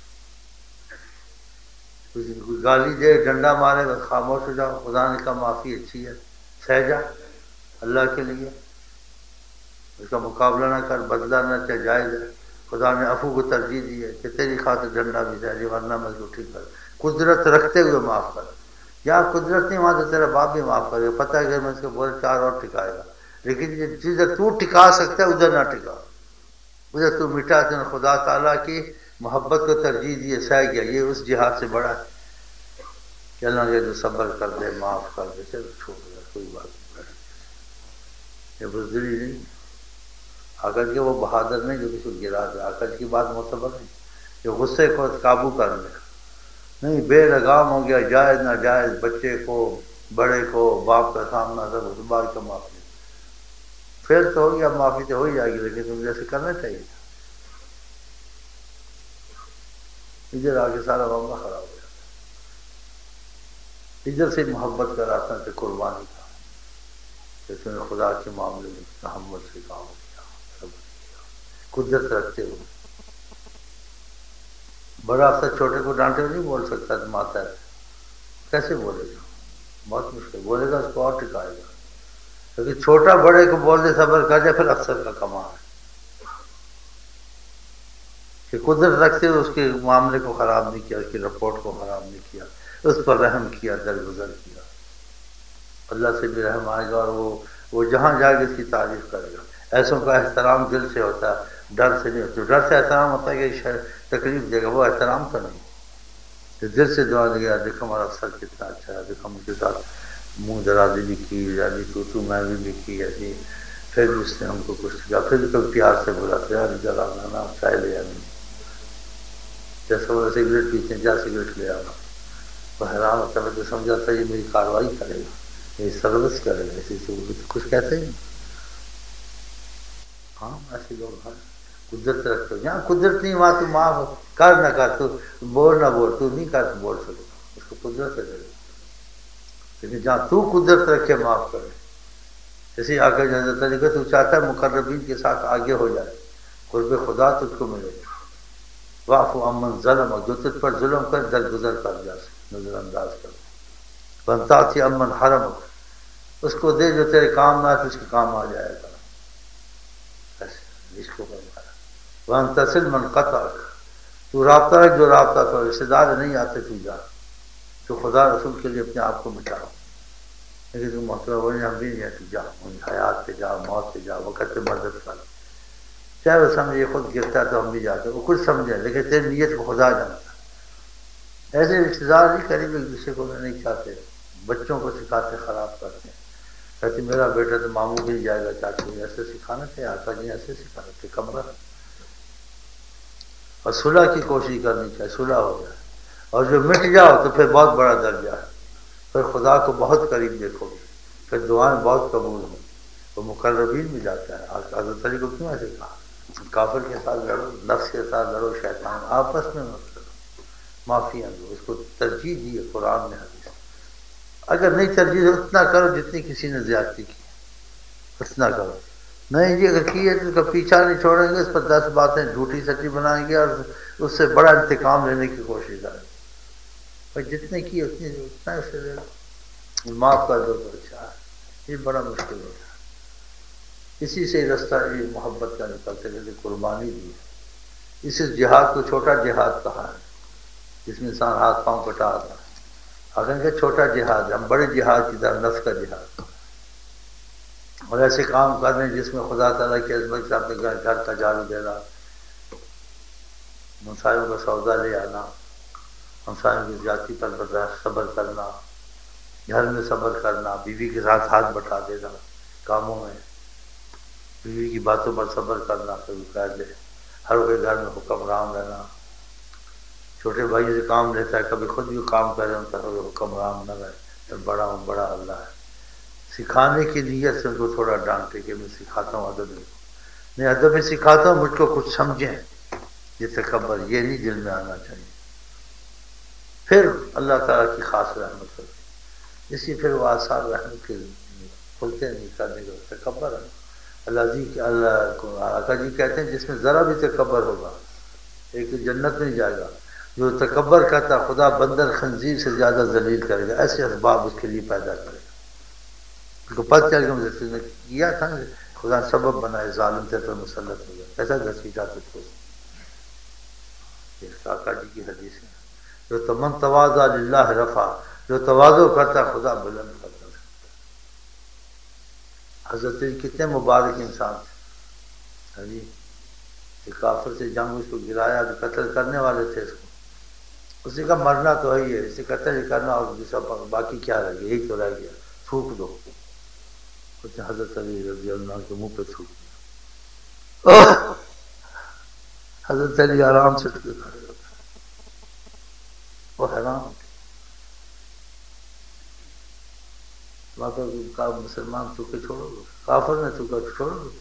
کوئی گالی دے ڈنڈا مارے بس خاموش ہو جاؤ، خدا نے کہا معافی اچھی ہے، سہ جا اللہ کے لیے، اس کا مقابلہ نہ کر، بدلہ نہ چاہے جائز ہے، خدا نے عفو کو ترجیح دی ہے کہ تیری خاطر ڈنڈا بھی سہ لے ورنہ میں اس کو ٹھیک کر، قدرت رکھتے ہوئے معاف کر، یا قدرت نہیں وہاں تو تیرا باپ بھی معاف کرے گا، پتہ ہے کہ میں اس کو بولے چار اور ٹکائے گا، لیکن یہ چیزیں تو ٹکا سکتا ہے ادھر نہ ٹکا، ادھر تو مٹا تو خدا تعالیٰ کی محبت کو ترجیح دیے سہ گیا، یہ اس جہاد سے بڑا ہے کہ اللہ نے جو صبر کر دے معاف کر دے چلو چھوڑ دے کوئی بات نہیں، یہ بزدلی نہیں، عقل کے وہ بہادر نہیں جو کسی کو گرا دے، عقل کی بات معتبر نہیں، جو غصے کو قابو کر لے، نہیں بے لگام ہو گیا، جائز ناجائز بچے کو بڑے کو باپ کا سامنا سب اس بار کا معافی، پھر تو ہو گیا معافی تو ہو ہی جائے گی، لیکن تم جیسے کرنا چاہیے، ادھر آگے سارا معاملہ خراب ہو جاتا ہے، ادھر سے محبت کا راستہ سے قربانی کا، جیسے نے خدا کے معاملے میں تحمل سے کام کیا، سب کیا قدرت رکھتے ہوئے، بڑا افسر چھوٹے کو ڈانٹے ہوئے نہیں بول سکتا ماتا ہے، کیسے بولے گا، بہت مشکل، بولے گا اس کو اور ٹکائے گا، کیونکہ چھوٹا بڑے کو بول دے صبر کر جائے پھر افسر کا کمال ہے کہ قدرت رکھتے ہوئے اس کے معاملے کو خراب نہیں کیا، اس کی رپورٹ کو خراب نہیں کیا، اس پر رحم کیا، درگزر کیا، اللہ سے بھی رحم آئے گا، اور وہ وہ جہاں جائے گا اس کی تعریف کرے گا، ایسوں کا احترام دل سے ہوتا ہے، ڈر سے نہیں ہوتا، ڈر سے احترام ہوتا ہے کہ تکلیف دے گا، وہ احترام تو نہیں، کہ دل سے دعا دے گا، دیکھو ہمارا افسر کتنا اچھا ہے، دیکھو ہم ان کے ساتھ منہ درازی بھی کی، یعنی تو تو میں بھی بھی کی ایسی، پھر بھی اس نے ہم کو کچھ کیا، پھر بھی کبھی پیار سے بولا تھا یار ادھر آنا نا چائے لے آنی، جیسے وہ سگریٹ پیتے ہیں جا سگریٹ لے آنا، وہ حیران ہوتا ہے، میں تو سمجھا تھا یہ میری کارروائی کرے گا، یہ سروس کرے گا، اسی سے وہ کچھ کہتے ہیں، ہاں ایسے لوگ ہیں قدرت رکھتے ہو، جہاں قدرت نہیں وہاں تو معاف کر نہ کر، تو بول نہ بول، تو نہیں کر تو بول سکتا، اس کو قدرت ہے، لیکن جہاں تو قدرت رکھے معاف کرے، اسی آ کر حضرت علی کہ تو چاہتا ہے مقربین کے ساتھ آگے ہو جائے، قرب خدا تجھ کو ملے، واعف عمن ظلم، جو تجھ پر ظلم کر درگزر کر جا نظر انداز کر، بنتا تھی امن حرم، اس کو دے جو تیرے کام نہ آئے تو اس کے کام آ جائے گا، اس کو بنوایا وہاں تصل من قطع، تو رابطہ رکھ جو رابطہ تو رشتے دار نہیں آتے تو جا، تو خدا رسول کے لیے اپنے آپ کو مٹاؤ، لیکن تم محترم بولے ہم بھی نہیں ہے تو جا، حیات پہ جا، موت پہ جا، وقت پہ مدد کر، چاہے وہ سمجھے خود گرتا تو ہم بھی جاتے، وہ کچھ سمجھے لیکن تیری نیت کو خدا جانتا، ایسے رشتے دار نہیں قریب ایک دوسرے کو نہیں چاہتے، بچوں کو سکھاتے خراب کرتے ہیں، کہتے میرا بیٹا تو ماموں بھی نہیں جائے گا چاچو، ایسے سکھانا چاہیے، آقا جی ایسے سکھانا چاہیے، کمرہ اور صلح کی کوشش کرنی چاہیے، صلح ہو جائے، اور جو مٹ جاؤ تو پھر بہت بڑا درجہ ہے، پھر خدا کو بہت قریب دیکھو گے، پھر دعائیں بہت قبول ہوں، وہ مقربین میں جاتا ہے۔ حضرت علی کو کیوں ایسے کہا؟ کافر کے ساتھ لڑو، نفس کے ساتھ لڑو، شیطان، آپس میں مت لڑو، معافیاں دو، اس کو ترجیح دی ہے قرآن میں، حدیث۔ اگر نہیں ترجیح ہے اتنا کرو جتنی کسی نے زیادتی کی، اتنا کرو، نہیں جی اگر کی ہے تو اس کا پیچھا نہیں چھوڑیں گے، اس پر دس باتیں جھوٹی سچی بنائیں گے اور اس سے بڑا انتقام لینے کی کوشش کریں گے، پر جتنے کی اتنی اتنا اس سے معاف کر دو تو اچھا ہے، یہ بڑا مشکل ہوتا ہے۔ اسی سے رستہ یہ محبت کا نکلتے جیسے قربانی دی ہے، اس جہاد کو چھوٹا جہاد کہا ہے جس میں انسان ہاتھ پاؤں کٹا آتا ہے، اگر کہ چھوٹا جہاد ہے، ہم بڑے جہاد کی طرح نفس کا جہاد اور ایسے کام کر رہے ہیں جس میں خدا تعالیٰ کی عظمت سے اپنے گھر گھر کا جھاڑو دینا، ہمسایوں کا سودا لے آنا، ہمسایوں کی زیادتی پر برداشت صبر کرنا، گھر میں صبر کرنا، بیوی کے ساتھ ہاتھ بٹا دینا کاموں میں، بیوی کی باتوں پر صبر کرنا، کبھی کہہ دے ہر کوئی گھر میں حکمران رہنا، چھوٹے بھائی سے کام لیتا ہے کبھی خود بھی کام کر رہے ہوں تو حکمران نہ رہے، تو بڑا ہوں بڑا اللہ ہے، سکھانے کی نیت سے ان کو تھوڑا ڈانٹے کہ میں سکھاتا ہوں ادب نہیں، ادب میں سکھاتا ہوں مجھ کو کچھ سمجھیں، یہ تکبر یہ نہیں دل میں آنا چاہیے، پھر اللہ تعالیٰ کی خاص رحمت ہوتی، اسی پھر وہ آثار رحمت کے کھلتے نہیں کرنے کا تکبر ہے۔ اللہ جی کہ اللہ کو آقا جی کہتے ہیں جس میں ذرا بھی تکبر ہوگا ایک تو جنت نہیں جائے گا، جو تکبر کرتا خدا بندر خنزیر سے زیادہ ذلیل کرے گا، ایسے اسباب اس کے لیے پیدا کرے گا، اس کو پتہ چل گیا مجھے نے کیا تھا خدا سبب بنائے ظالم تھے تو مسلط ہو گیا، ایسا گھسیٹا تجھ کو، یہ آقا جی کی حدیث ہے، جو تمن تواضع للہ رفع، جو تواضع کرتا خدا بلند کرتا۔ حضرت علی کتنے مبارک انسان تھے، جی کافر سے جنگ اس کو گرایا تو قتل کرنے والے تھے اس کو، اسی کا مرنا تو ہے ہی ہے، اسے قتل ہی کرنا اور دوسرا باقی کیا رہ گیا، یہی تو رہ گیا، تھوک دو، کچھ حضرت علی رضی اللہ عنہ کے منہ پہ تھوک دیا، حضرت علی آرام سے کھڑے ہوتے وہ حیران کا مسلمان تو کے چھوڑو گے، کافر نے تو کہ چھوڑو گے،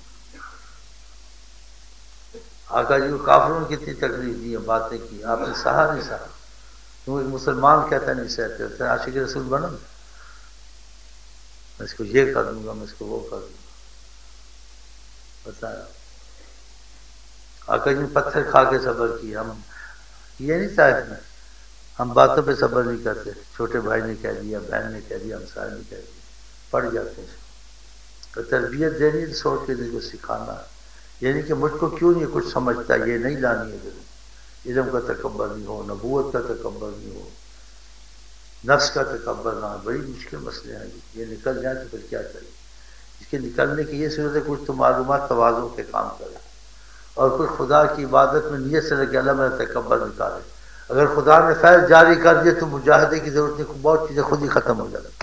آقا جی کو کافروں نے کتنی تکلیف دی ہے، باتیں کی، آپ نے سہا نہیں سہا، کیوں ایک مسلمان کہتا نہیں سہتے، عاشق رسول بنو، میں اس کو یہ کر دوں گا، میں اس کو وہ کر دوں گا، بتایا آقا جی نے پتھر کھا کے صبر کیا، ہم یہ نہیں چاہتے ہیں، ہم باتوں پہ صبر نہیں کرتے، چھوٹے بھائی نے کہہ دیا، بہن نے کہہ دیا، ہمسائے نے کہہ دیا، پڑ جاتے ہیں، تو تربیت دینی ہے سوچ کے دل کو سکھانا، یعنی کہ مجھ کو کیوں نہیں کچھ سمجھتا، یہ نہیں لانی ہے دل، علم کا تکبر نہیں ہو، نبوت کا تکبر نہیں ہو، نفس کا تکبر نہ ہو، بڑی مشکل مسئلے ہیں، یہ نکل جائے تو پھر کیا چاہیے، اس کے نکلنے کی یہ صورت ہے کچھ تو معلومات توازن کے کام کرے، اور کوئی خدا کی عبادت میں نیت سے لگے اللہ میرا تکبر نکالے، اگر خدا نے فیض جاری کر دیا تو مجاہدے کی ضرورت نہیں، بہت چیزیں خود ہی ختم ہو جاتی،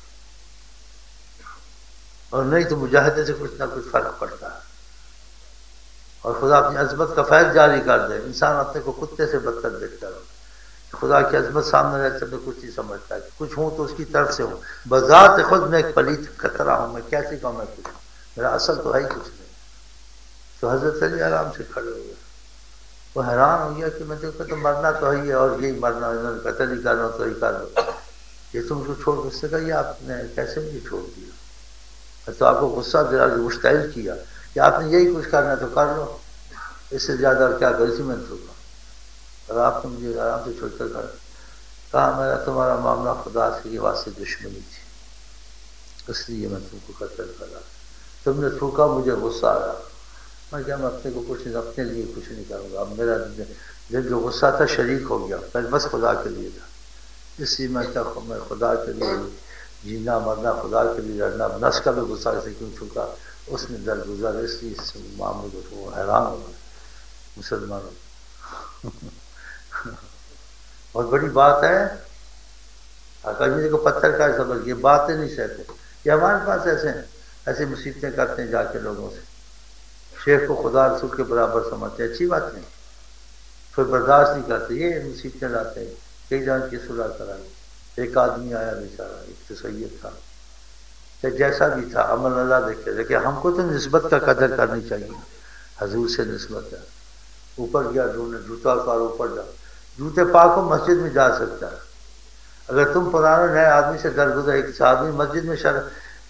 اور نہیں تو مجاہدے سے کچھ نہ کچھ فرق پڑتا ہے، اور خدا اپنی عظمت کا فیض جاری کر دے، انسان اپنے کو کتے سے بدتر دیکھتا رہے، خدا کی عظمت سامنے رہتے میں کچھ نہیں سمجھتا ہے، کچھ ہوں تو اس کی طرف سے ہوں، بذات خود میں ایک پلیت قطرہ ہوں، میں کیسے کہوں میں کچھ، میرا اصل تو ہے ہی کچھ نہیں، تو حضرت علی آرام سے کھڑے ہو گئے، وہ حیران ہو گیا کہ میں دیکھا تو مرنا تو ہے ہی، اور یہی مرنا، انہوں نے قتل ہی کرنا تو ہی کر دو، یہ تم کو چھوڑ اس سے کہا یہ آپ نے کیسے مجھے چھوڑ دیا، تو آپ کو غصہ دلا کے مشتعل کیا کہ آپ نے یہی کچھ کرنا تو کر لو، اس سے زیادہ اور کیا کر، اسی میں چھوڑا، اور آپ نے مجھے آرام سے چھوڑ کر کر کہا میرا تمہارا معاملہ خدا سے واسطے دشمنی تھی، اس لیے میں تم کو قتل کرا، تم نے تھوکا مجھے غصہ آیا، میں کیا میں اپنے کو کچھ نہیں، اپنے لیے کچھ نہیں کروں گا، اب میرا دل جو غصہ تھا شریک ہو گیا، پہلے بس خدا کے لیے تھا، اس لیے میں کیا میں خدا کے لیے جینا مرنا، خدا کے لیے لڑنا، نفس کا بھی غصہ سے کیوں چھکا، اس نے درگزر، اس لیے اس معاملے کو وہ حیران ہو گئے مسلمانوں، بہت بڑی بات ہے، آقا جی کو پتھر کا صبر، یہ باتیں نہیں سہتے، یہ ہمارے پاس ایسے ہیں، ایسی مصیبتیں کرتے ہیں جا کے لوگوں سے، شیخ کو خدا رسول کے برابر سمجھتے ہیں، اچھی بات نہیں، پھر برداشت نہیں کرتے، یہ مصیبتیں لاتے ہیں. کئی جان کی صلح کرائی. ایک آدمی آیا بیچارہ، ایک تو سید تھا، کہ جیسا بھی تھا عمل اللہ دیکھے. دیکھے ہم کو تو نسبت کا قدر کرنی چاہیے، حضور سے نسبت ہے. اوپر گیا ڈھونڈنے، جوتا اتار اوپر جا. جوتے پاک ہو مسجد میں جا سکتا ہے. اگر تم پرانے نئے آدمی سے درگزر، ایک آدمی مسجد میں شر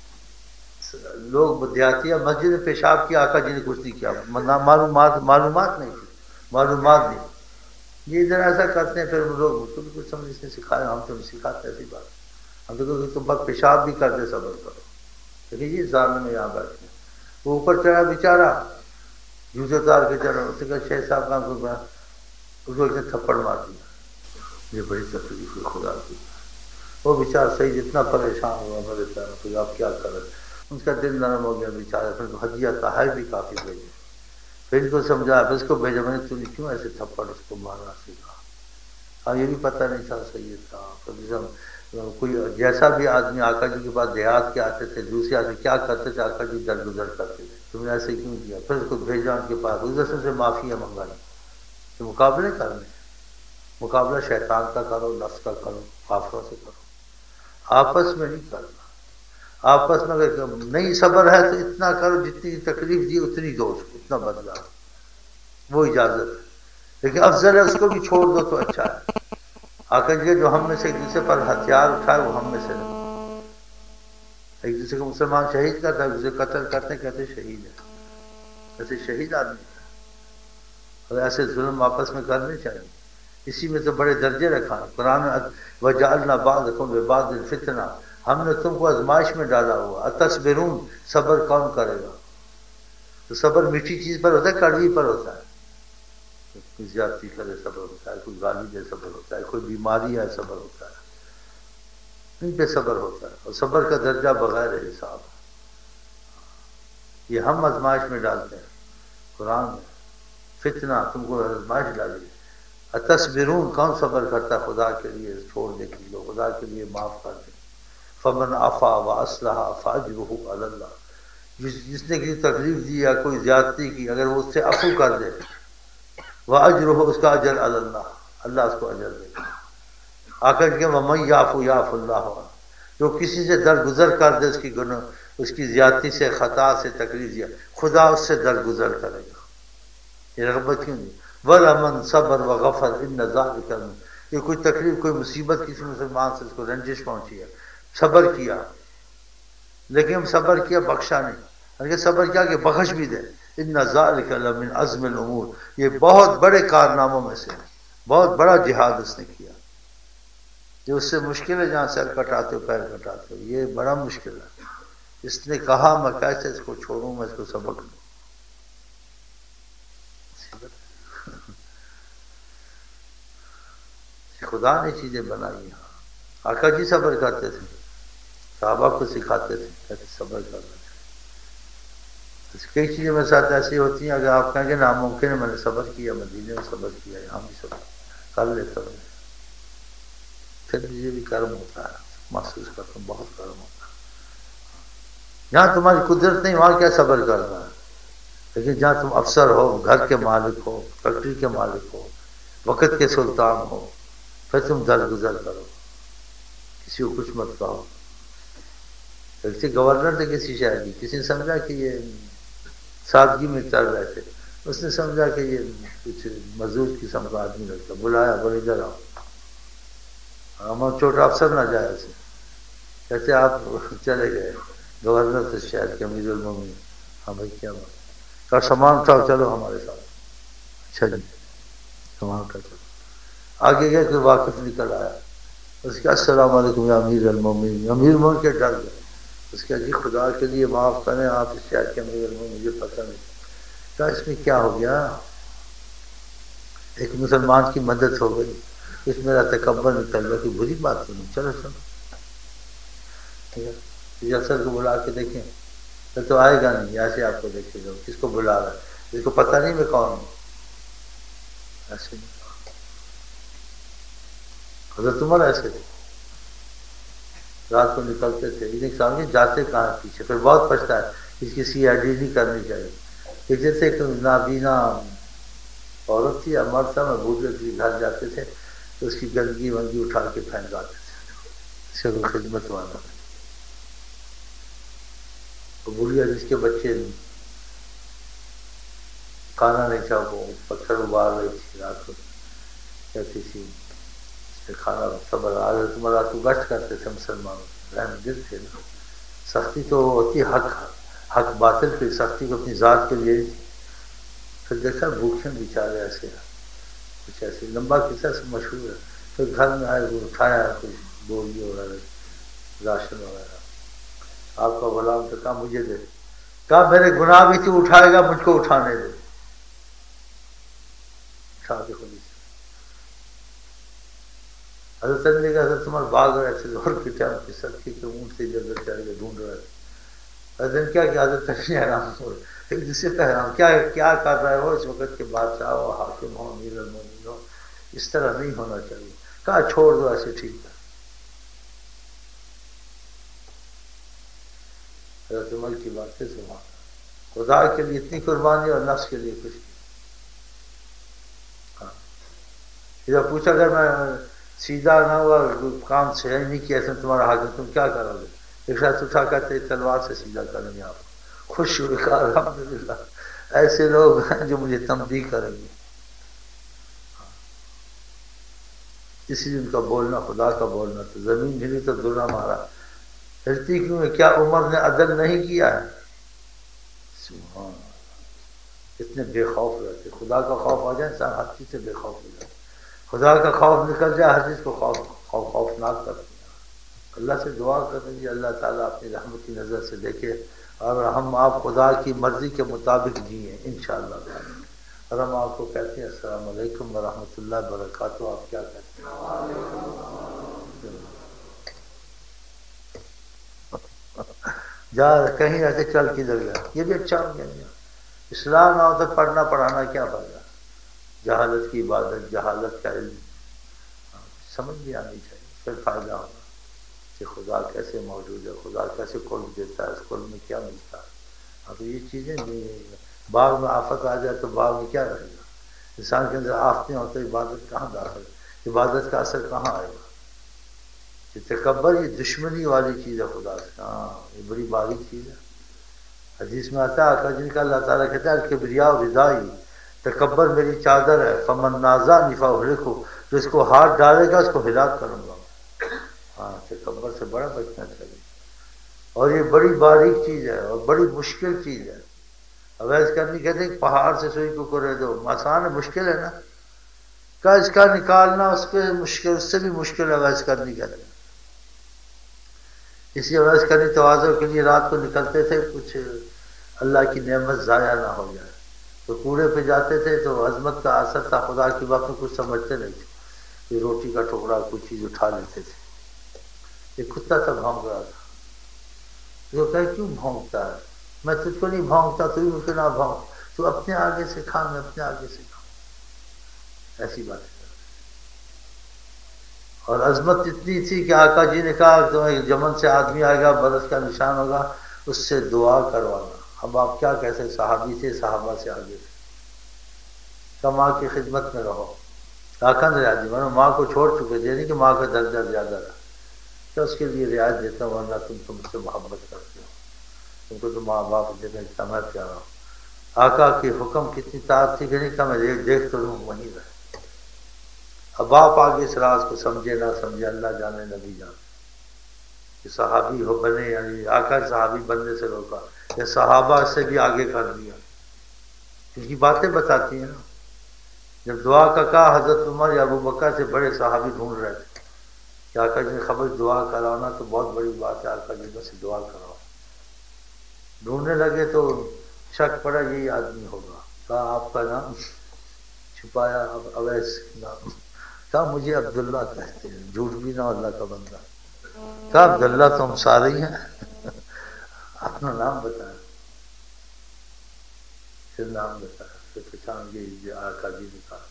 لوگ دیہاتی مسجد میں پیشاب کیا، آقا جی نے کچھ نہیں کیا، معلومات معلومات نہیں تھی، معلومات نہیں. یہ ادھر ایسا کرتے ہیں. پھر لوگ تم کچھ سمجھ اس نے سکھایا، ہم تو نہیں سکھاتے ایسی بات. ہم تو کہتے تم پر پیشاب بھی کرتے صبر کرو. دیکھیے یہ ظالم میں یہاں بیٹھے. وہ اوپر چڑھا بیچارہ، جوتے اتار کے چڑھا. اس نے کہا شیخ صاحب کا کوئی بنا، اس کو ایک نے تھپڑ مار دیا. یہ بڑی تکلیف ہے خدا کی. وہ بیچارہ صحیح جتنا پریشان ہوا میرے پیروں پہ، آپ کیا کریں. اس کا دل نرم ہو گیا بیچارہ. پھر حجیہ تحائف بھی کافی بھیجے. پھر اس کو سمجھایا، پھر اس کو بھیجا. میں نے تو نے کیوں ایسے تھپڑ اس کو مارنا سیکھا؟ ہاں یہ بھی پتہ نہیں تھا سید تھا. کوئی جیسا بھی آدمی آقا جی کے پاس دیہات کے آتے تھے، دوسرے آتے کیا کرتے تھے، آقا جی درگزر کرتے تھے. تم نے ایسے کیوں کیا؟ پھر اس کو بھیجا ان کے پاس. ادھر سے معافیاں منگائی کہ مقابلے کرنے. مقابلہ شیطان کا کرو، نفس کا کرو، کافروں سے کرو، آپس میں نہیں کرنا. آپس میں اگر نہیں صبر ہے تو اتنا کرو جتنی تکلیف دی اتنی دو، اس کو اتنا بدلا، وہ اجازت ہے. لیکن افضل ہے اس کو بھی چھوڑ دو تو اچھا ہے. آقا جی جو ہم میں سے ایک دوسرے پر ہتھیار اٹھائے وہ ہم میں سے نہیں. ایک دوسرے کو مسلمان شہید کرتا ہے، ایک دوسرے قتل کرتے کہتے شہید ہے. ایسے شہید آدمی ہے. اور ایسے ظلم آپس میں کرنے چاہیے. اسی میں تو بڑے درجے رکھا ہے قرآن. وجعلنا بعضکم لبعض فتنہ، ہم نے تم کو آزمائش میں ڈالا ہوا. اتصبرون، صبر کون کرے گا؟ تو صبر میٹھی چیز پر ہوتا ہے، کڑوی پر ہوتا ہے. کوئی زیادتی کرے صبر ہوتا ہے، کوئی گالی دے صبر ہوتا ہے، کوئی بیماری ہے صبر ہوتا ہے. ان پہ صبر ہوتا ہے. اور صبر کا درجہ بغیر حساب. یہ ہم آزمائش میں ڈالتے ہیں قرآن میں. فتنہ، تم کو آزمائش ڈالی. اتصبرون، کون صبر کرتا ہے خدا کے لیے چھوڑ دے کے لو، خدا کے لیے معاف کر دے. فمن عفا واصلح فاجرہ علی اللہ، جس جس نے کسی تکلیف دی یا کوئی زیادتی کی، اگر وہ اس سے عفو کر دے، واجرہ، اس کا اجر علی اللہ، اللہ اس کو اجر دے گا. آقا کہ ومن یعفو یعفو اللہ عنہ، جو کسی سے درگزر کر دے اس کی گناہ، اس کی زیادتی سے، خطا سے، تکلیف دیا، خدا اس سے درگزر کرے گا. یہ رغبت کیوں نہیں؟ وَلَمَنْ صَبَرَ وَغَفَرَ إِنَّ ذَلِكَ، یہ کوئی تکلیف، کوئی مصیبت کسی مسلمان سے اس کو رنجش پہنچی ہے، صبر کیا. لیکن ہم صبر کیا، بخشا نہیں. اگر صبر کیا کہ بخش بھی دے. إِنَّ ذَلِكَ لَمِنْ عَزْمِ الْأُمُورِ، یہ بہت بڑے کارناموں میں سے، بہت بڑا جہاد اس نے کیا. جو اس سے مشکل ہے جہاں سر کٹاتے ہو، پیر کٹاتے ہو، یہ بڑا مشکل ہے. اس نے کہا میں کیسے اس کو چھوڑوں، میں اس کو سبق دوں. خدا نے چیزیں بنائی ہیں. آقا جی صبر کرتے تھے، صحابہ کو سکھاتے تھے کیسے صبر کرنا. کئی چیزیں میرے ساتھ ایسی ہوتی ہیں، اگر آپ کہیں گے ناممکن ہے، میں نے صبر کیا، مدینے میں صبر کیا، یہاں بھی صبر کر لیتا ہوں، پھر مجھے بھی کرم ہوتا ہے، محسوس کرتا ہوں بہت کرم ہوتا ہے. جہاں تمہاری قدرت نہیں وہاں کیا صبر کرنا ہے. لیکن جہاں تم افسر ہو، گھر کے مالک ہو، فیکٹری کے مالک ہو، وقت کے سلطان ہو، پھر تم درگزر کرو، کسی کو کچھ مت کہو. کسی گورنر تھے کسی شہر کی، کسی نے سمجھا کہ یہ سادگی میں چل رہے تھے، اس نے سمجھا کہ یہ کچھ مزدور قسم کا آدمی لگتا، بلایا، بولے ادھر آؤ. ہمارا چھوٹا افسر نہ جائے اسے، کہتے آپ چلے گئے گورنر سے شہر کے امیر المومنین. ہاں بھائی کیا بات؟ کہا سامان اٹھاؤ، چلو ہمارے ساتھ. اچھا جی سامان اٹھا چلو. آگے گئے کہ واقف نکل آیا. اس کے السلام علیکم یا امیر المومنین. امیر المومنین کے ڈر گئے. اس کے جی خدا کے لیے معاف کریں، آپ اس شہر کے امیر المومنین، مجھے پتہ نہیں. کہا اس میں کیا ہو گیا؟ ایک مسلمان کی مدد ہو گئی، اس میرا تکبر نکل گیا. کہ بری بات تو نہیں، چلو چلو ٹھیک ہے. یہ افسر کو بلا کے دیکھیں پھر تو آئے گا نہیں. ایسے آپ کو دیکھے گا کس کو بلا رہا ہے، اس کو پتہ نہیں میں کون ہوں. ایسے نہیں. حضرت عمر ایسے تھے، رات کو نکلتے تھے، انہیں سامنے جاتے کہاں پیچھے. پھر بہت پچھتا ہے، اس کی سی آئی ڈی نہیں کرنی چاہیے. کہ جیسے ایک نابینا عورت تھی یا مرد تھا، میں بھول گیا کہ گھر جاتے تھے تو اس کی گندگی ونگی اٹھا کے پھینکاتے تھے، سے وہ خدمت والا بڑھیا جس کے بچے کھانا نہیں تھا، وہ پتھر ابال رہی تھی رات کو، کہتی تھی کھانا صبر آ تمہارا تو گشت کرتے تھے مسلمانوں، رحم دل تھے نا، سختی تو ہوتی حق حق باطل پہ، سختی کو اپنی ذات کے لیے تھی۔ پھر دیکھا بھوکے بیچارے ایسے کچھ ایسے لمبا قصہ سے مشہور ہے، پھر گھر میں آئے وہ اٹھایا کچھ بوری وغیرہ راشن وغیرہ، آپ کا غلام تو کہا مجھے دے، کہا میرے گناہ بھی تو اٹھائے گا، مجھ کو اٹھانے دے، اٹھا کے خود حضرت علی نے کہا حضرت تمہارے باغ رہے تھے زور کے ٹائم کی سب کی کہ اونٹ سے ادھر ادھر چڑھ کے ڈھونڈ رہے تھے، حضرت نے کیا کہ حضرت علی حرام ہو ایک دوسرے کا حرام کیا کیا کر رہے ہو، اس وقت کے بادشاہ ہو، حاکم ہو، امیر المومنین ہو، اس طرح نہیں ہونا چاہیے، کہا چھوڑ دو ایسے ٹھیک ہے۔ حضرت عمر کی باتیں سبحان خدا کے لیے اتنی قربانی اور نفس کے لیے کچھ نہیں۔ ہاں جب پوچھا اگر میں سیدھا نہ ہوا کام صحیح نہیں کیا تو تمہارا حاکم تم کیا کرو گے، ایک شخص اٹھا کرتے تلوار سے سیدھا کریں گے، آپ خوش ہوئے کہا الحمدللہ ایسے لوگ ہیں جو مجھے تنبیہ کریں گے، اسی لیے ان کا بولنا خدا کا بولنا تھا، زمین ہلی تو درا مارا، ہلتی کیوں ہے، کیا عمر نے عدل نہیں کیا ہے، سبحان اتنے بے خوف رہتے، خدا کا خوف آ جائے انسان ہر چیز سے بے خوف ہو جائے، خدا کا خوف نکل جائے ہر چیز کو خوف خوف خوفناک کر دیا۔ اللہ سے دعا کریں گے اللہ تعالیٰ اپنی رحمت کی نظر سے دیکھے اور ہم آپ خدا کی مرضی کے مطابق جئیں انشاءاللہ۔ اور ہم آپ کو کہتے ہیں السلام علیکم ورحمۃ اللہ وبرکاتہ، آپ کیا کہتے ہیں؟ جا کہیں ایسے چل کدھر گیا، یہ بھی اچھا ہو گیا، اسلام نہ ہو تو پڑھنا پڑھانا کیا فائدہ، جہالت کی عبادت، جہالت کا علم سمجھ بھی آنی چاہیے، پھر فائدہ ہوگا کہ خدا کیسے موجود ہے، خدا کیسے قرب دیتا ہے، اس قرب میں کیا ملتا ہے۔ اب یہ چیزیں باغ میں آفت آ جائے تو باغ میں کیا رہے گا، انسان کے اندر آفتیں ہوتے عبادت کہاں داخل، عبادت کا اثر کہاں آئے گا، یہ تکبر یہ دشمنی والی چیز ہے خدا سے، ہاں یہ بڑی باریک چیز ہے، حدیث میں آتا ہے جن کا اللہ تعالیٰ کہتا ہے کبریا ردائی، تکبر میری چادر ہے، فمن نازعنی فاہلکہ، جو اس کو ہاتھ ڈالے گا اس کو ہلاک کروں گا۔ ہاں تکبر سے بڑا بچنا چاہیے، اور یہ بڑی باریک چیز ہے اور بڑی مشکل چیز ہے، اویس کرنی کہتے ہیں پہاڑ سے سوئی کو کرے دو، آسان ہے مشکل ہے نا، کا اس کا نکالنا اس پہ مشکل، اس سے بھی مشکل ہے اویس کرنی کہتے ہیں۔ اسی اویس کرنی تواضع کے لیے رات کو نکلتے تھے کچھ اللہ کی نعمت ضائع نہ ہو جائے، تو کوڑے پہ جاتے تھے تو عظمت کا اثر تھا، خدا کی بات میں کچھ سمجھتے نہیں تھے، کوئی روٹی کا ٹکڑا کوئی چیز اٹھا لیتے تھے، ایک کتا تھا بھونک رہا تھا، جو کہ کیوں بھونکتا ہے، میں تجھ کو نہیں بھونکتا تو مجھ کو نہ بھونک، تو اپنے آگے سے کھا میں اپنے آگے سے کھا، ایسی بات ہے۔ اور عظمت اتنی تھی کہ آقا جی نے کہا تو یمن سے آدمی آئے گا برس کا نشان ہوگا اس سے دعا کروانا، اب آپ کیا کہتے ہیں، صحابی سے صحابہ سے آگے تھے، کہ ماں کی خدمت میں رہو، آقا نے رعایت دی، میں ماں کو چھوڑ چکے تھے، نہیں کہ ماں کا درجہ زیادہ تھا، کیا اس کے لیے رعایت دیتا ہوں، ورنہ تم تم سے محبت کرتے ہو، تم کو تو ماں باپ دینے اتنا میں پیارا ہوں، آقا کی حکم کتنی طاقت تھی کہ نہیں کہ میں دیکھ دیکھ تو لوں وہیں رہے، اب آپ آگے اس راز کو سمجھے نہ سمجھے اللہ جانے نبی جانے، کہ صحابی ہو بنے، یعنی آقا صحابی بننے سے روکا یا صحابہ سے بھی آگے کر دیا، ان کی باتیں بتاتی ہیں نا، جب دعا کا کہا حضرت عمر یا ابو بکر سے بڑے صحابی ڈھونڈ رہے تھے کہ آقا جی نے خبر دعا کرانا تو بہت بڑی بات ہے، آقا جی سے دعا کراؤ، ڈھونڈنے لگے تو شک پڑا یہی آدمی ہوگا، کہا آپ کا نام چھپایا، اب اویس نام، کہا مجھے عبداللہ کہتے ہیں، جھوٹ بھی نہ اللہ کا بندہ، کہا عبداللہ تم سارے ہی ہیں، اپنا نام بتایا، پھر نام بتایا، پھر پہچان گئی آقا جی نے کہا،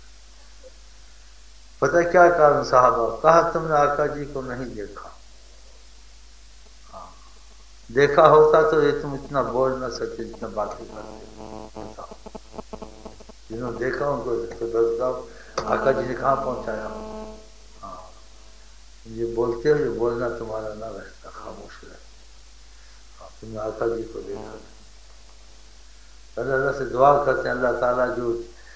پتہ کیا کارن صحابہ، کہا تم نے آقا جی کو نہیں دیکھا، ہاں دیکھا ہوتا تو یہ تم اتنا بول نہ سکتے جتنا باتیں کرتے، جنہوں نے دیکھا ان کو تو بس جاؤ آقا جی نے کہاں پہنچایا. ہاں یہ بولتے ہو یہ بولنا تمہارا نہ رہتا خاموش رہتا. تم نے آقا جی کو دیکھا. اللہ اللہ سے دعا کرتے ہیں اللہ تعالیٰ جو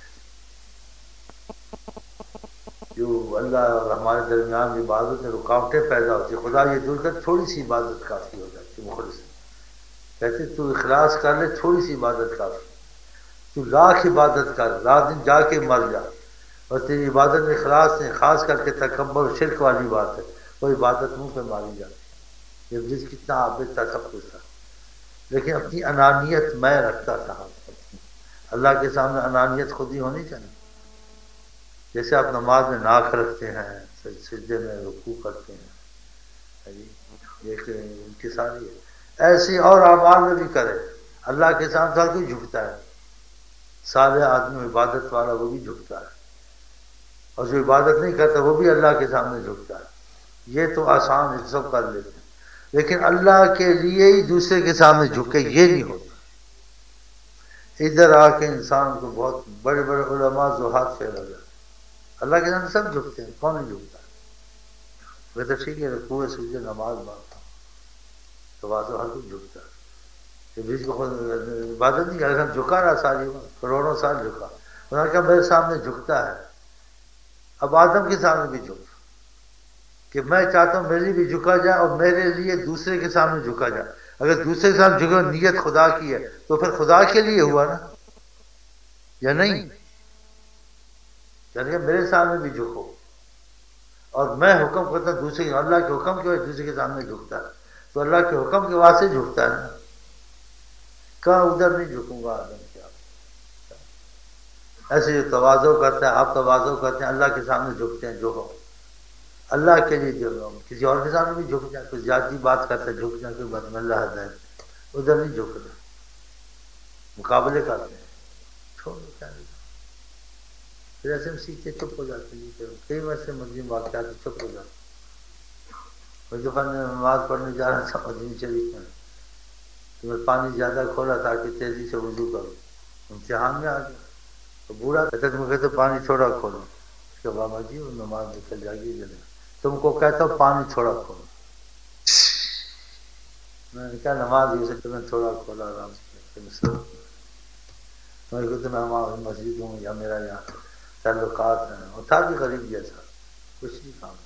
جو اللہ اور ہمارے درمیان عبادت میں رکاوٹیں پیدا ہوتی خدا یہ دور کر تھوڑی سی عبادت کافی ہو جاتی مخلص. کہتے تو اخلاص کر لے تھوڑی سی عبادت کافی. تو لاکھ عبادت کر رات دن جا کے مر جا اور تیری عبادت میں اخلاص نہیں. خاص کر کے تکبر و شرک والی بات ہے وہ عبادت منہ پہ ماری جاتی. یہ ابلیس کتنا عابد تھا سب کچھ تھا لیکن اپنی انانیت میں رکھتا تھا. اللہ کے سامنے انانیت خود ہی ہونی چاہیے. جیسے آپ نماز میں ناک رکھتے ہیں سجدے میں رکوع کرتے ہیں ایک انکساری ہے. ایسی اور اعمال میں بھی کرے. اللہ کے سامنے ہر کوئی جھکتا ہے. صالح آدمی عبادت والا وہ بھی جھکتا ہے اور جو عبادت نہیں کرتا وہ بھی اللہ کے سامنے جھکتا ہے. یہ تو آسان ہے سب کر لیتے ہیں لیکن اللہ کے لیے ہی دوسرے کے سامنے جھکے یہ نہیں ہوتا. ادھر آ کے انسان کو بہت بڑے بڑے علماء زہاد پھیلا جاتے. اللہ کے سامنے سب جھکتے ہیں کون نہیں جھکتا. وہ تو ٹھیک ہے رکوع سجدے نماز مانگتا ہوں تو واضح ہر کوئی جھکتا ہے. ابلیس کو خود عبادت نہیں کر جھکا رہا ساری کروڑوں سال جھکا. انہوں نے کہا میرے سامنے جھکتا ہے. اب آدم کے سامنے بھی جھک کہ میں چاہتا ہوں میرے لیے بھی جھکا جائے اور میرے لیے دوسرے کے سامنے جھکا جائے. اگر دوسرے کے سامنے جھکا نیت خدا کی ہے تو پھر خدا کے لیے ہوا نا یا نہیں. یعنی کہ میرے سامنے بھی جھکو اور میں حکم کرتا ہوں دوسرے کے. اللہ کے حکم کی وجہ دوسرے کے سامنے جھکتا ہے تو اللہ کے حکم کے واسطے جھکتا ہے نا. کہاں ادھر نہیں جھکوں گا آدم کیا. ایسے جو تواضع کرتا ہے آپ تواضع کرتے ہیں اللہ کے سامنے جھکتے ہیں جو ہو اللہ کے لیے جو کسی اور کے سامنے بھی جھک جائے. کوئی ذاتی بات کرتا ہے جھک جائے کوئی بات اللہ ہدایت ادھر نہیں جھک رہے. مقابلے کرتے ہیں چھوڑ کیا نہیں. پھر ایسے ہم سیکھتے چپ ہو جاتے ہیں. کئی ویسے مجموعی واقعات چپ ہو جاتے. کوئی دفعہ میں نماز پڑھنے جا رہا تھا مدینہ شریف میں تو میں پانی زیادہ کھولا تاکہ تیزی سے وضو کروں. امتحان میں آ گیا تو بوڑھا کہتا تم کہتے پانی تھوڑا کھولو. اس کے بابا جی وہ نماز نکل جائے گی جلدی تم کو کہتا ہوں پانی تھوڑا کھولو. میں نے کہا نماز یہ سے میں تھوڑا کھولا آرام سے. میں کہتے میں ہمارا مسجد ہوں یا میرا یہاں تعلقات ہیں اور تھا بھی غریب جیسا کچھ نہیں کام.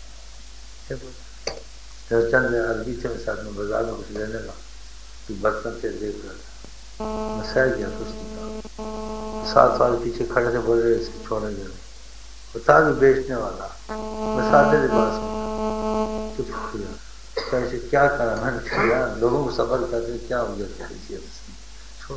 چند عربی تھے ساتھ میں بازار میں کچھ لینے کا کہ برتن سے دیکھ رہا تھا. میں سہ گیا کچھ نہیں کام. سات سال پیچھے کھڑے تھے بول رہے اس کو چھوڑے گئے. وہ تھا بھی بیچنے والا. میں ساتھ لباس میں چپ ہو گیا. کیسے کیا کرا میں نے کیا لوگوں کو صبر کرتے کیا ہو گیا چھوڑ.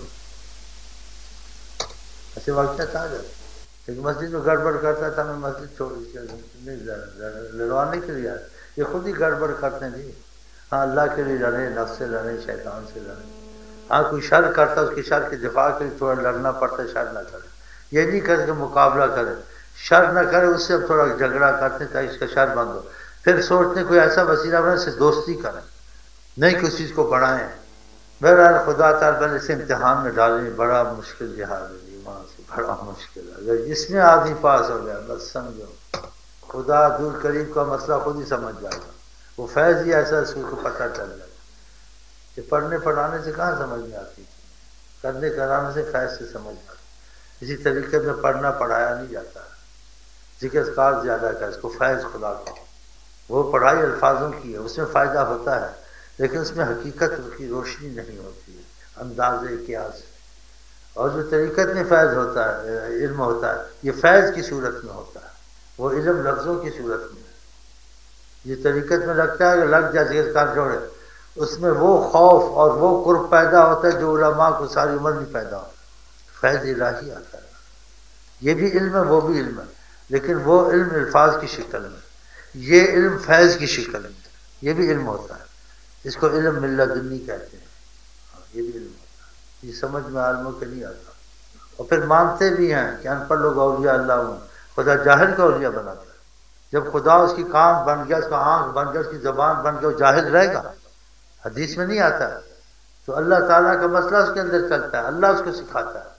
ایسے واقعات آ جاتے. لیکن مسجد میں گڑبڑ کرتا تھا میں مسجد چھوڑ نہیں لڑوانے کے لیے. یہ خود ہی گڑبڑ کرتے ہیں جی. ہاں اللہ کے لیے لڑیں نفس سے لڑیں شیطان سے لڑیں. ہاں کوئی شر کرتا ہے اس کی شر کے دفاع کے لیے تھوڑا لڑنا پڑتا ہے. شر نہ کرے یہ نہیں کر کے مقابلہ کرے. شر نہ کرے اس سے اب تھوڑا جھگڑا کرتے ہیں تاکہ اس کا شر بند ہو. پھر سوچتے کوئی ایسا وسیلہ بنا سے دوستی کریں نہیں کسی چیز کو بڑھائیں. بہرحال خدا تعالیٰ پہلے سے امتحان میں ڈالیں. بڑا مشکل جہاد ہے ایمان سے بڑا مشکل ہے. اگر اس میں آدمی پاس ہو گیا بس سمجھو خدا دور قریب کا مسئلہ خود ہی سمجھ جائے گا. وہ فیض ہی ایسا اس کو پتہ چل جائے گا. کہ پڑھنے پڑھانے سے کہاں سمجھ میں آتی کرنے کرانے سے فیض سے سمجھ میں آتی. اسی طریقے میں پڑھنا پڑھایا نہیں جاتا. ذکر کار زیادہ کا اس کو فیض خدا کا. وہ پڑھائی الفاظوں کی ہے اس میں فائدہ ہوتا ہے لیکن اس میں حقیقت کی روشنی نہیں ہوتی ہے اندازے قیاس. اور جو طریقت میں فیض ہوتا ہے علم ہوتا ہے یہ فیض کی صورت میں ہوتا ہے. وہ علم لفظوں کی صورت میں یہ طریقت میں لگتا ہے کہ لگ جائے ذکر کار جوڑے اس میں وہ خوف اور وہ قرب پیدا ہوتا ہے جو علماء کو ساری عمر نہیں پیدا ہوتا. فیض الہی آتا ہے. یہ بھی علم ہے وہ بھی علم ہے لیکن وہ علم الفاظ کی شکل میں یہ علم فیض کی شکل میں یہ بھی علم ہوتا ہے. اس کو علم من لدنی کہتے ہیں. یہ بھی علم ہوتا ہے. یہ سمجھ میں عالموں کے نہیں آتا. اور پھر مانتے بھی ہیں کہ ان پڑھ لوگ اولیاء اللہ ہوں. خدا جاہل کا اولیاء بناتا ہے. جب خدا اس کی کان بن گیا اس کا آنکھ بن گیا اس کی زبان بن گیا وہ جاہل رہے گا. حدیث میں نہیں آتا ہے. تو اللہ تعالیٰ کا مسئلہ اس کے اندر چلتا ہے. اللہ اس کو سکھاتا ہے.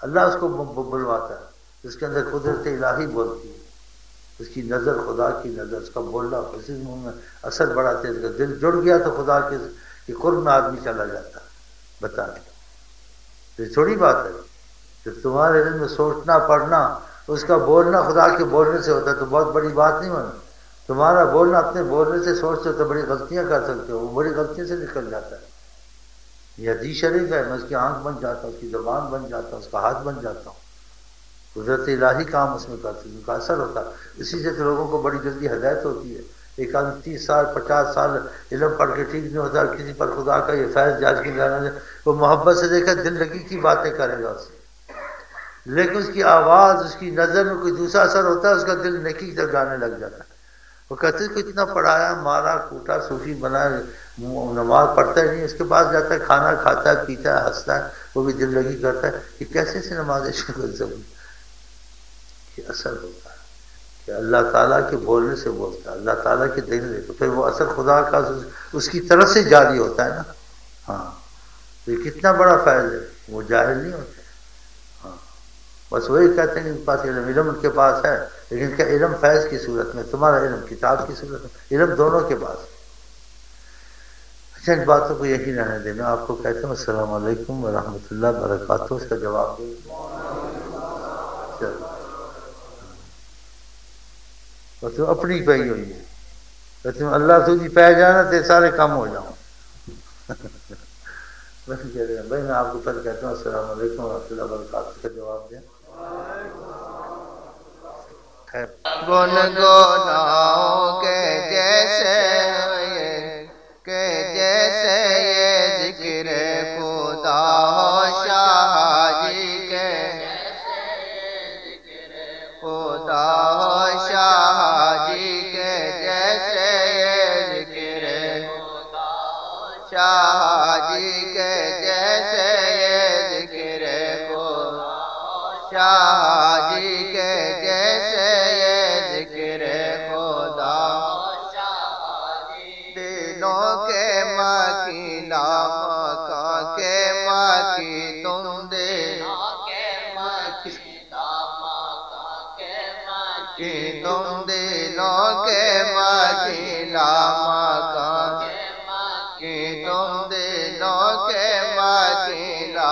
اللہ اس کو بلواتا ہے، اس کے اندر قدرت الہی بولتی ہے، اس کی نظر خدا کی نظر، اس کا بولنا کسی منہ میں اثر بڑھاتے، اس کا دل جڑ گیا تو خدا کے کہ قرب میں آدمی چلا جاتا ہے. بتائیں یہ تھوڑی بات ہے کہ تمہارے علم میں سوچنا پڑھنا، اس کا بولنا خدا کے بولنے سے ہوتا ہے تو بہت بڑی بات نہیں بنا. تمہارا بولنا اپنے بولنے سے سوچتے ہو تو بڑی غلطیاں کر سکتے ہو، وہ بڑی غلطیوں سے نکل جاتا ہے. یہ حدیث شریف ہے، میں اس کی آنکھ بن جاتا ہوں، اس کی زبان بن جاتا ہوں، اس کا ہاتھ بن جاتا ہوں. قدرت الہی کام اس میں کرتی ہے، ان کا اثر ہوتا ہے. اسی سے تو لوگوں کو بڑی جلدی ہدایت ہوتی ہے. ایک آدمی تیس سال پچاس سال علم پڑھ کے ٹھیک نہیں ہوتا، کسی پر خدا کا یہ فیض جاری کی جانا ہے، وہ محبت سے دیکھا دل لگی کی باتیں کرے گا اس سے، لیکن اس کی آواز، اس کی نظر میں کوئی دوسرا اثر ہوتا ہے، اس کا دل نیکی کی طرف جانے لگ جاتا ہے. وہ کہتے ہیں کہ اتنا پڑھایا مارا کوٹا صوفی بنا، نماز پڑھتا ہے نہیں، اس کے پاس جاتا ہے کھانا کھاتا ہے پیتا ہے ہنستا ہے، وہ بھی دل لگی کرتا ہے کہ کیسے سے نماز شکر سب یہ اثر ہوتا ہے کہ اللہ تعالیٰ کے بولنے سے بولتا ہے، اللہ تعالیٰ کے دیکھنے سے، تو پھر وہ اثر خدا کا اس کی طرف سے جاری ہوتا ہے نا. ہاں تو یہ کتنا بڑا فیض ہے، وہ جاہل نہیں ہوتے. ہاں بس وہی کہتے ہیں کہ ان کے پاس علم علم ان کے پاس ہے، لیکن ان کا علم فیض کی صورت میں، تمہارا علم کتاب کی صورت میں، علم دونوں کے پاس. اچھا ان باتوں کو یقین رہنے دینا. آپ کو کہتے ہیں السلام علیکم ورحمۃ اللہ وبرکاتہ، اس کا جواب دیں. بس تم اپنی پہ ہی ہوئی ہے، تم اللہ تجھی پہ جانا تو سارے کم ہو جاؤں. بس کہہ رہے ہیں بھائی میں آپ کو پہلے کہتا ہوں السلام علیکم ورحمۃ اللہ وبرکاتہ، اس کا جواب دیں. گنگناؤں کے جیسے کہ جیسے یہ ذکر خدا ہو شاہ جی کے، خدا ہو شاہ جی کے جیسے یہ ذکر شاہ جی کے جیسے یہ ذکر خدا شاہ جی کے جیسے یہ ذکر خدا دلوں کے مکینہ مکہ کے مکی تم دلوں کے مکینہ مکہ کے مکی تم دلوں کے مکینہ مکہ کے مکی تم دلوں کے مکینہ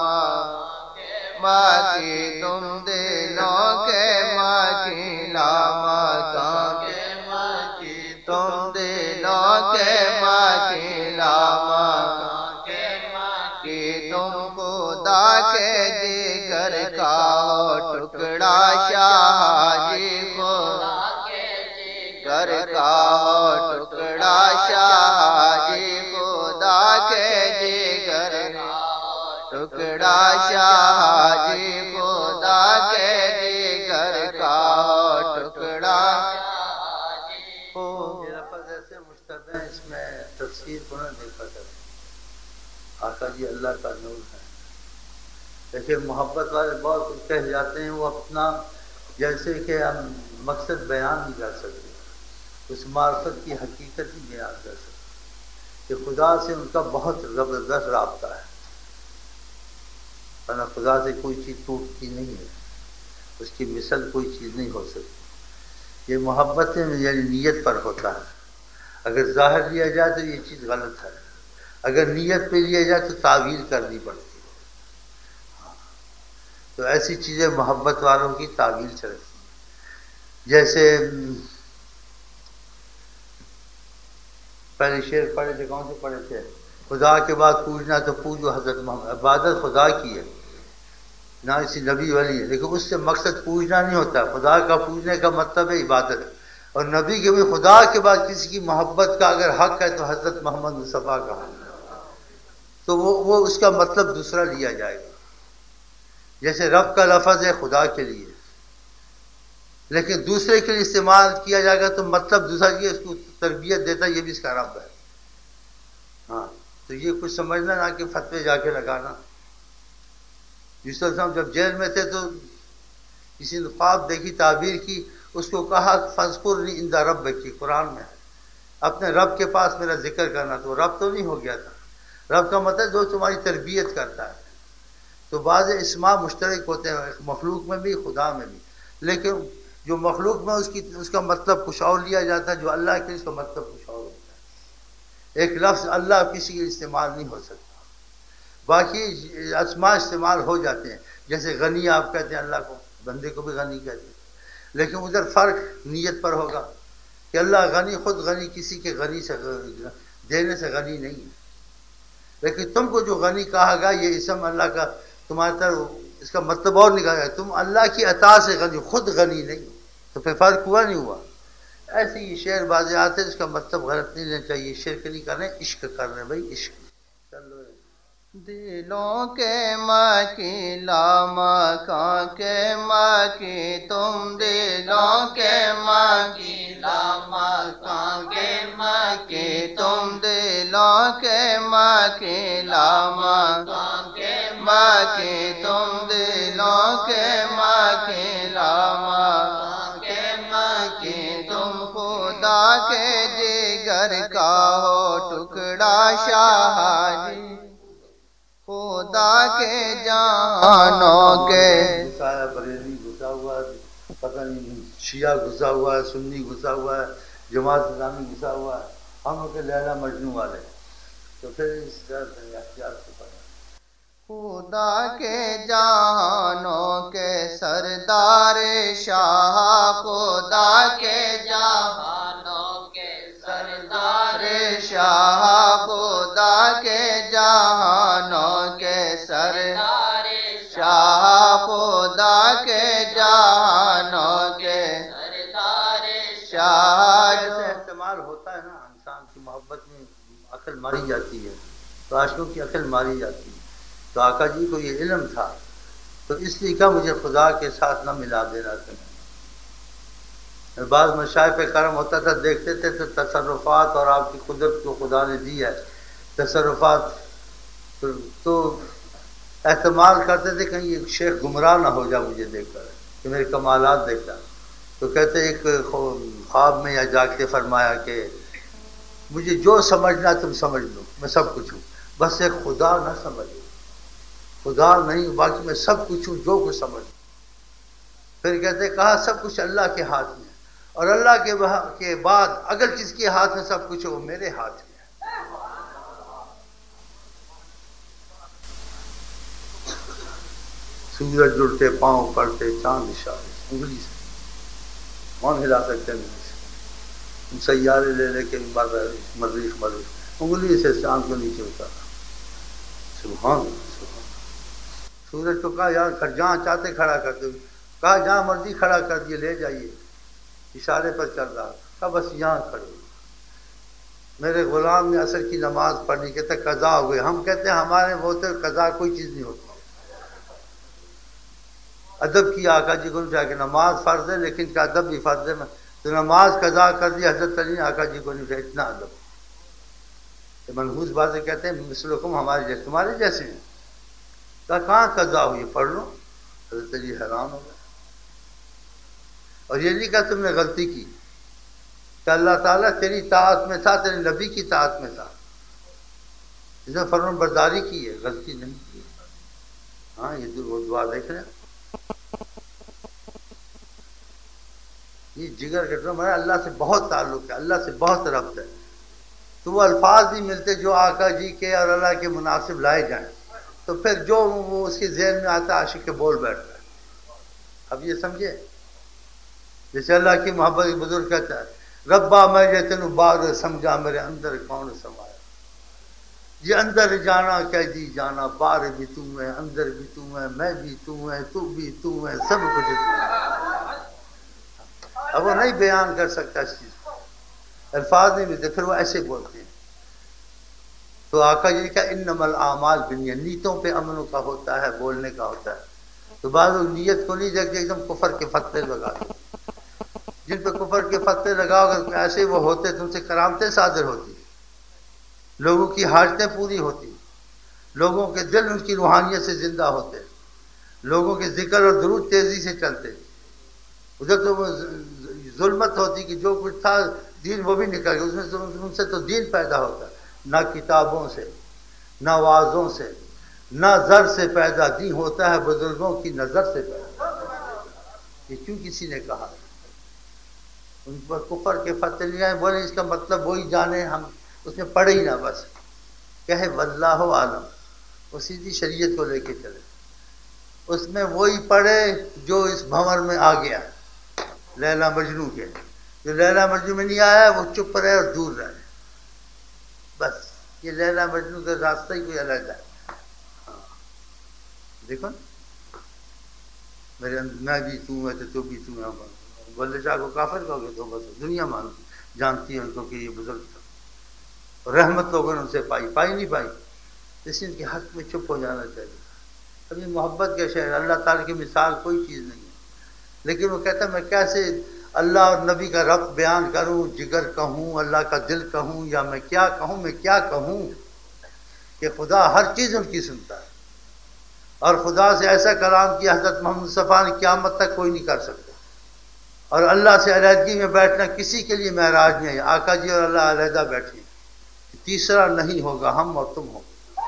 مکی تم دلوں کے مکینہ مکہ کے مکی تم دلوں کے مکینہ مکہ کے مکی تم خدا کے جگر کا ہو ٹکڑا شاہ جی، خدا کے جگر کا ہو ٹکڑا شاہ جی، خدا کے جگر کا ٹکڑا شاہ جی، خدا کے جگر کا ٹکڑا. یہ لفظ ایسے مشتبہ ہیں، اس میں تفسیر کو نہ دیکھا کریں. آقا جی اللہ کا نور ہے. دیکھیں محبت والے بہت کچھ کہہ جاتے ہیں، وہ اپنا جیسے کہ ہم مقصد بیان نہیں کر سکتے، اس معرفت کی حقیقت ہی بیان کر سکتے کہ خدا سے ان کا بہت زبردست رابطہ ہے. ورنہ خدا سے کوئی چیز ٹوٹتی نہیں ہے، اس کی مثل کوئی چیز نہیں ہو سکتی. یہ محبت یعنی نیت پر ہوتا ہے. اگر ظاہر لیا جائے تو یہ چیز غلط ہے، اگر نیت پہ لیا جائے تو تعویل کرنی پڑتی ہے. تو ایسی چیزیں محبت والوں کی تعویل چلتی ہیں. جیسے پہلے شعر پڑھے تھے، کون سے پڑھے تھے؟ خدا کے بعد پوجنا تو پوجو حضرت محمد. عبادت خدا کی ہے، نہ اسی نبی والی ہے، لیکن اس سے مقصد پوجنا نہیں ہوتا. خدا کا پوجنے کا مطلب ہے عبادت، اور نبی کے بھی خدا کے بعد کسی کی محبت کا اگر حق ہے تو حضرت محمد مصطفیٰ کا، تو وہ وہ اس کا مطلب دوسرا لیا جائے گا. جیسے رب کا لفظ ہے خدا کے لیے، لیکن دوسرے کے لیے استعمال کیا جائے گا تو مطلب دوسرا یہ اس کو تربیت دیتا، یہ بھی اس کا رب ہے. ہاں تو یہ کچھ سمجھنا نہ کہ فتوے جا کے لگانا. جس طرح جب جیل میں تھے تو کسی نے خواب دیکھی، تعبیر کی، اس کو کہا فذکرنی عند ربک، کی قرآن میں اپنے رب کے پاس میرا ذکر کرنا. تو رب تو نہیں ہو گیا تھا، رب کا مطلب جو تمہاری تربیت کرتا ہے. تو تو بعض اسماء مشترک ہوتے ہیں مخلوق میں بھی خدا میں بھی، لیکن جو مخلوق میں اس کی اس کا مطلب کچھ اور لیا جاتا ہے، جو اللہ کے اس کا مطلب کچھ اور ہوتا ہے۔ ایک لفظ اللہ کسی کے استعمال نہیں ہو سکتا، باقی اسماء استعمال ہو جاتے ہیں، جیسے غنی آپ کہتے ہیں اللہ کو، بندے کو بھی غنی کہتے ہیں، لیکن ادھر فرق نیت پر ہوگا کہ اللہ غنی، خود غنی کسی کے غنی سے دینے سے غنی نہیں ہے، لیکن تم کو جو غنی کہا گا یہ اسم اللہ کا تمہاری طرف اس کا مطلب اور نکالا گیا، تم اللہ کی عطا سے غنی، خود غنی نہیں، تو پھر فرق ہوا نہیں ہوا۔ ایسے یہ شعر بازی آتے اس کا مطلب غلط نہیں لینا چاہیے، شرک نہیں کرنے، عشق کرنے بھائی، عشق۔ چلو دلوں کے مکیلا مکان کے مکی تم، دلوں کے مکیلا مکان کے مکی تم، دلوں کے مکیلا مکان کے مکی تم، دلوں کے مکیلا مکان کے مکی تم، خدا کے جگر کا ہو ٹکڑا شاہ جی، خدا کے جانوں کے گھسا ہے، بریلی گھسا ہوا ہے، پتہ نہیں شیعہ گھسا ہوا ہے، سنی گھسا ہوا ہے، جماعت اسلامی گھسا ہوا ہے، ہم لوگ کے لیلا مجنوں والے، تو پھر اس طرح سے اختیار سے پڑھا۔ خدا کے جانوں کے سردار شاہ، خدا کے جہانوں کے سردار شاہ، خدا کے جہانوں کے سردار شاہ، خدا کے جہانوں کے سردار شاہ۔ جیسے استعمال ہوتا ہے نا، انسان کی محبت میں عقل ماری جاتی ہے، تو عاشقوں کی عقل ماری جاتی ہے، تو آقا جی کو یہ علم تھا، تو اس لیے کہا مجھے خدا کے ساتھ نہ ملا دینا تمہیں۔ بعض مشائخ پہ کرم ہوتا تھا، دیکھتے تھے تو تصرفات اور آپ کی قدرت کو خدا نے دی ہے، تصرفات تو, تو احتمال کرتے تھے کہیں یہ شیخ گمراہ نہ ہو جائے مجھے دیکھ کر کہ میرے کمالات دیکھتا، تو کہتے ایک خواب میں یا جاگتے فرمایا کہ مجھے جو سمجھنا تم سمجھ لو، میں سب کچھ ہوں، بس ایک خدا نہ سمجھو، خدا نہیں باقی میں سب کچھ ہوں، جو کچھ سمجھ۔ پھر کہتے کہا سب کچھ اللہ کے ہاتھ میں، اور اللہ کے کے بعد اگر کس کے ہاتھ میں سب کچھ ہو وہ میرے ہاتھ میں ہے۔ سورج جڑتے پاؤں پڑتے چاند اشارے انگلی سے، کون ہلا سکتے ہیں انگلی سے؟ سیارے لے لے کے مریخ مریخ انگلی سے چاند کو نیچے اتارا، سبحان سبحان۔ سورج کو کہا یار جہاں چاہتے کھڑا کرتے، کہا جہاں مرضی کھڑا کر دیے لے جائیے، اشارے پر چل رہا، کہا بس یہاں کھڑے۔ میرے غلام نے عصر کی نماز پڑھنی، کہتے قضا ہو گئے، ہم کہتے ہیں ہمارے ہوتے قضا کوئی چیز نہیں ہوتی۔ ادب کیا آقا جی کو جا کے نماز فرض ہے لیکن کیا ادب بھی فرض ہے، تو نماز قضا کر دی حضرت علی نے آقا جی کو نہیں، اتنا ادب۔ منحوس باتیں کہتے ہیں مثلکم ہمارے جیسے، تمہارے جیسے ہیں، کہا کہاں قضا ہوئی پڑھ لو، حضرت علی حیران ہو گئے۔ اور یہ نہیں کہا تم نے غلطی کی، کہ اللہ تعالیٰ تیری طاعت میں تھا، تیرے نبی کی طاعت میں تھا، اس نے فرمان برداری کی ہے، غلطی نہیں کی۔ ہاں یہ دعا دیکھ رہے ہیں، یہ جگر کٹنا ہمارا اللہ سے بہت تعلق ہے، اللہ سے بہت ربط ہے، تو وہ الفاظ نہیں ملتے جو آقا جی کے اور اللہ کے مناسب لائے جائیں، تو پھر جو وہ اس کے ذہن میں آتا ہے عاشق کے بول بیٹھتا ہے۔ اب یہ سمجھے، جیسے اللہ کی محبت بزرگ کہتا ہے ربا میں یہ تینوں بعد سمجھا میرے اندر کون سمایا، یہ اندر جانا کہہ دی جانا، باہر بھی تو ہے اندر بھی تو ہے، میں بھی تو ہے تو بھی تو ہے، سب کچھ تو ہے۔ اب وہ نہیں بیان کر سکتا اس چیز کو، الفاظ نہیں ملتے، پھر وہ ایسے بولتے ہیں۔ تو آقا جی کا انما الاعمال بالنیات، نیتوں پہ عملوں کا ہوتا ہے، بولنے کا ہوتا ہے۔ تو بعض لوگ نیت کو نہیں دیکھ کے ایک دم کفر کے فتوے لگا دیں، جن پہ کفر کے فتوے لگاؤ گے ایسے وہ ہوتے تو ان سے کرامتیں صادر ہوتی، لوگوں کی حاجتیں پوری ہوتی، لوگوں کے دل ان کی روحانیت سے زندہ ہوتے، لوگوں کے ذکر اور درود تیزی سے چلتے۔ ادھر تو وہ ظلمت ہوتی کہ جو کچھ تھا دین وہ بھی نکل گیا، اس میں ان سے تو دین پیدا ہوتا، نہ کتابوں سے، نہ وعظوں سے، نہ زر سے پیدا دی ہوتا ہے بزرگوں کی نظر سے پیدا. یہ کیوں کسی نے کہا؟ ان پر کفر کے فتح نہیں آئے، بولے اس کا مطلب وہی جانے، ہم اس میں پڑھے ہی نہ، بس کہے واللہ عالم، وہ سیدھی شریعت کو لے کے چلے. اس میں وہی پڑھے جو اس بھنور میں آ گیا لیلا مجنوں کے. جو لیلا مجنوں میں نہیں آیا وہ چپ رہے اور دور رہے. بس یہ لیلا مجنوں کا راستہ ہی کوئی الگ ہے. دیکھو میرے اندر میں بھی تو ہے تو تو بھی تو ہے. بلے شاہ کو کافر کہو گے تو بس دنیا مان جانتی ہے ان کو کہ یہ بزرگ تھا. رحمت لوگوں نے ان سے پائی، پائی نہیں پائی، اس لیے ان کے حق میں چپ ہو جانا چاہیے. اب یہ محبت کا شہر، اللہ تعالیٰ کی مثال کوئی چیز نہیں ہے. لیکن وہ کہتا ہے میں کیسے اللہ اور نبی کا رب بیان کروں، جگر کہوں، اللہ کا دل کہوں، یا میں کیا کہوں، میں کیا کہوں کہ خدا ہر چیز ان کی سنتا ہے. اور خدا سے ایسا کلام کیا حضرت محمد مصطفیٰ نے قیامت تک کوئی نہیں کر سکتا. اور اللہ سے علیحدگی میں بیٹھنا کسی کے لیے معراج نہیں ہے. آقا جی اور اللہ علیحدہ بیٹھے، تیسرا نہیں ہوگا، ہم اور تم ہو.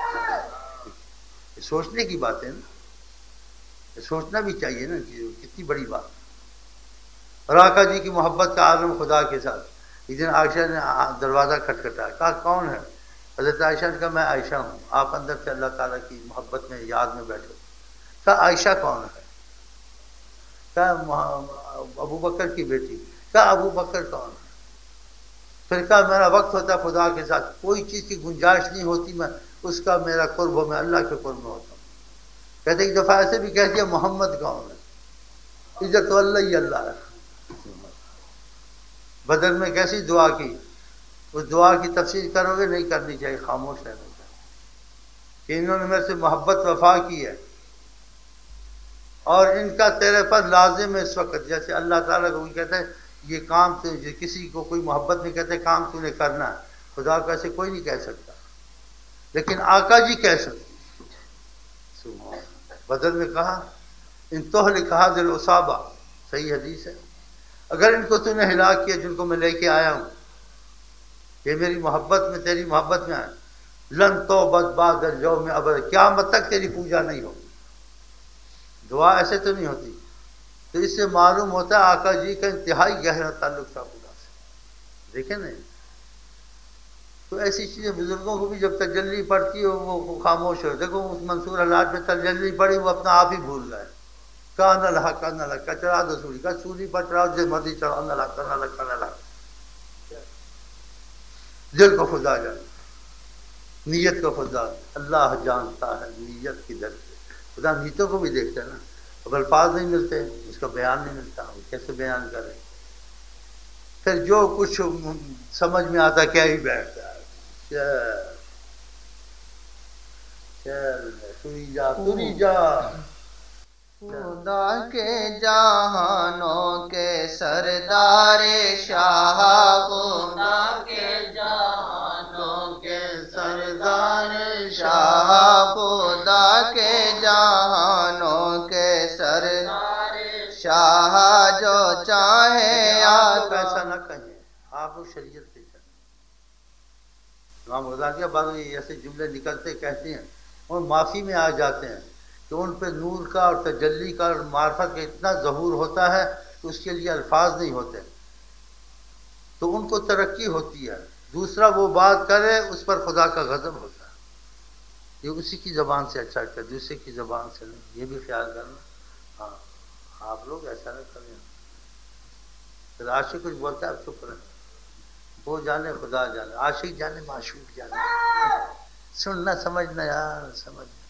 یہ سوچنے کی بات ہے نا، یہ سوچنا بھی چاہیے نا کہ کتنی بڑی بات. اور آقا جی کی محبت کا عالم خدا کے ساتھ. ایک دن عائشہ نے دروازہ کھٹکھٹایا، کہا کون ہے؟ حضرت عائشہ نے کہا میں عائشہ ہوں. آپ اندر سے اللہ تعالیٰ کی محبت میں یاد میں بیٹھے. کہا عائشہ کون ہے؟ کہا ابو بکر کی بیٹی. کہا ابو بکر کون ہے؟ پھر کہا میرا وقت ہوتا ہے خدا کے ساتھ، کوئی چیز کی گنجائش نہیں ہوتی میں اس کا میرا قرب ہو، میں اللہ کے قرب میں ہوتا ہوں. کہتے ایک دفعہ ایسے بھی کہہ دیا محمد کون ہے؟ ادھر تو اللہ ہی اللہ ہے. بدر میں کیسی دعا کی، اس دعا کی تفسیر کرو گے نہیں کرنی چاہیے، خاموش رہنا چاہیے کہ انہوں نے میرے سے محبت وفا کی ہے اور ان کا تیرے پر لازم ہے اس وقت. جیسے اللہ تعالیٰ کو کہتا ہے یہ کام تو کسی کو کوئی محبت نہیں کہتے کام تو نے کرنا ہے، خدا کو ایسے کوئی نہیں کہہ سکتا، لیکن آقا جی کہہ سکتے. بدر میں کہا ان تو لکھا دل اصابہ، صحیح حدیث ہے، اگر ان کو تو نے ہلاک کیا جن کو میں لے کے آیا ہوں، یہ میری محبت میں تیری محبت میں آئے، لن توبت بعد اليوم ابدا، قیامت تک تیری پوجا نہیں ہوگی. دعا ایسے تو نہیں ہوتی. تو اس سے معلوم ہوتا ہے آقا جی کا انتہائی گہرا تعلق تھا خدا سے. دیکھیں نا، تو ایسی چیزیں بزرگوں کو بھی جب تجلی پڑتی ہو وہ خاموش ہو. دیکھو اس منصور حالات میں تجلی پڑی، وہ اپنا آپ ہی بھول گئے. کہا نہ لہا کہا نہ لہا چڑھا دو سوری، کہا سوری پر چڑھاؤ جس مرضی چڑھاؤ، نہ لہا کہا نہ لہا نہ لہا. دل کو خدا جانتا، نیت کو خدا، اللہ جانتا ہے نیت کی در سے. خدا نیتوں کو بھی دیکھتا ہے نا. اب الفاظ نہیں ملتے، اس کا بیان نہیں ملتا، وہ کیسے بیان کرے؟ پھر جو کچھ سمجھ میں آتا کیا ہی بیٹھتا ہے. چل چل سوری جا سوری جا. خدا کے جہانوں کے سردار شاہ، خدا کے جہانوں کے سردار شاہ، خدا کے جہانوں کے سردار شاہ، جو چاہے آپ ایسا نہ کہیں، آپ شریعت پہ چلیں. امام غزالی بعض ایسے جملے نکلتے کہتے ہیں اور معافی میں آ جاتے ہیں کہ ان پہ نور کا اور تجلی کا اور معرفت کا اتنا ظہور ہوتا ہے کہ اس کے لیے الفاظ نہیں ہوتے، تو ان کو ترقی ہوتی ہے. دوسرا وہ بات کرے اس پر خدا کا غضب ہوتا ہے. یہ اسی کی زبان سے اچھا کہ دوسرے کی زبان سے نہیں، یہ بھی خیال کرنا. ہاں آپ لوگ ایسا نہ کریں. پھر عاشق کچھ بولتا ہے آپ چپ رہیں، وہ جانے خدا جانے، عاشق جانے معشوق جانے. سننا سمجھنا یار، سمجھ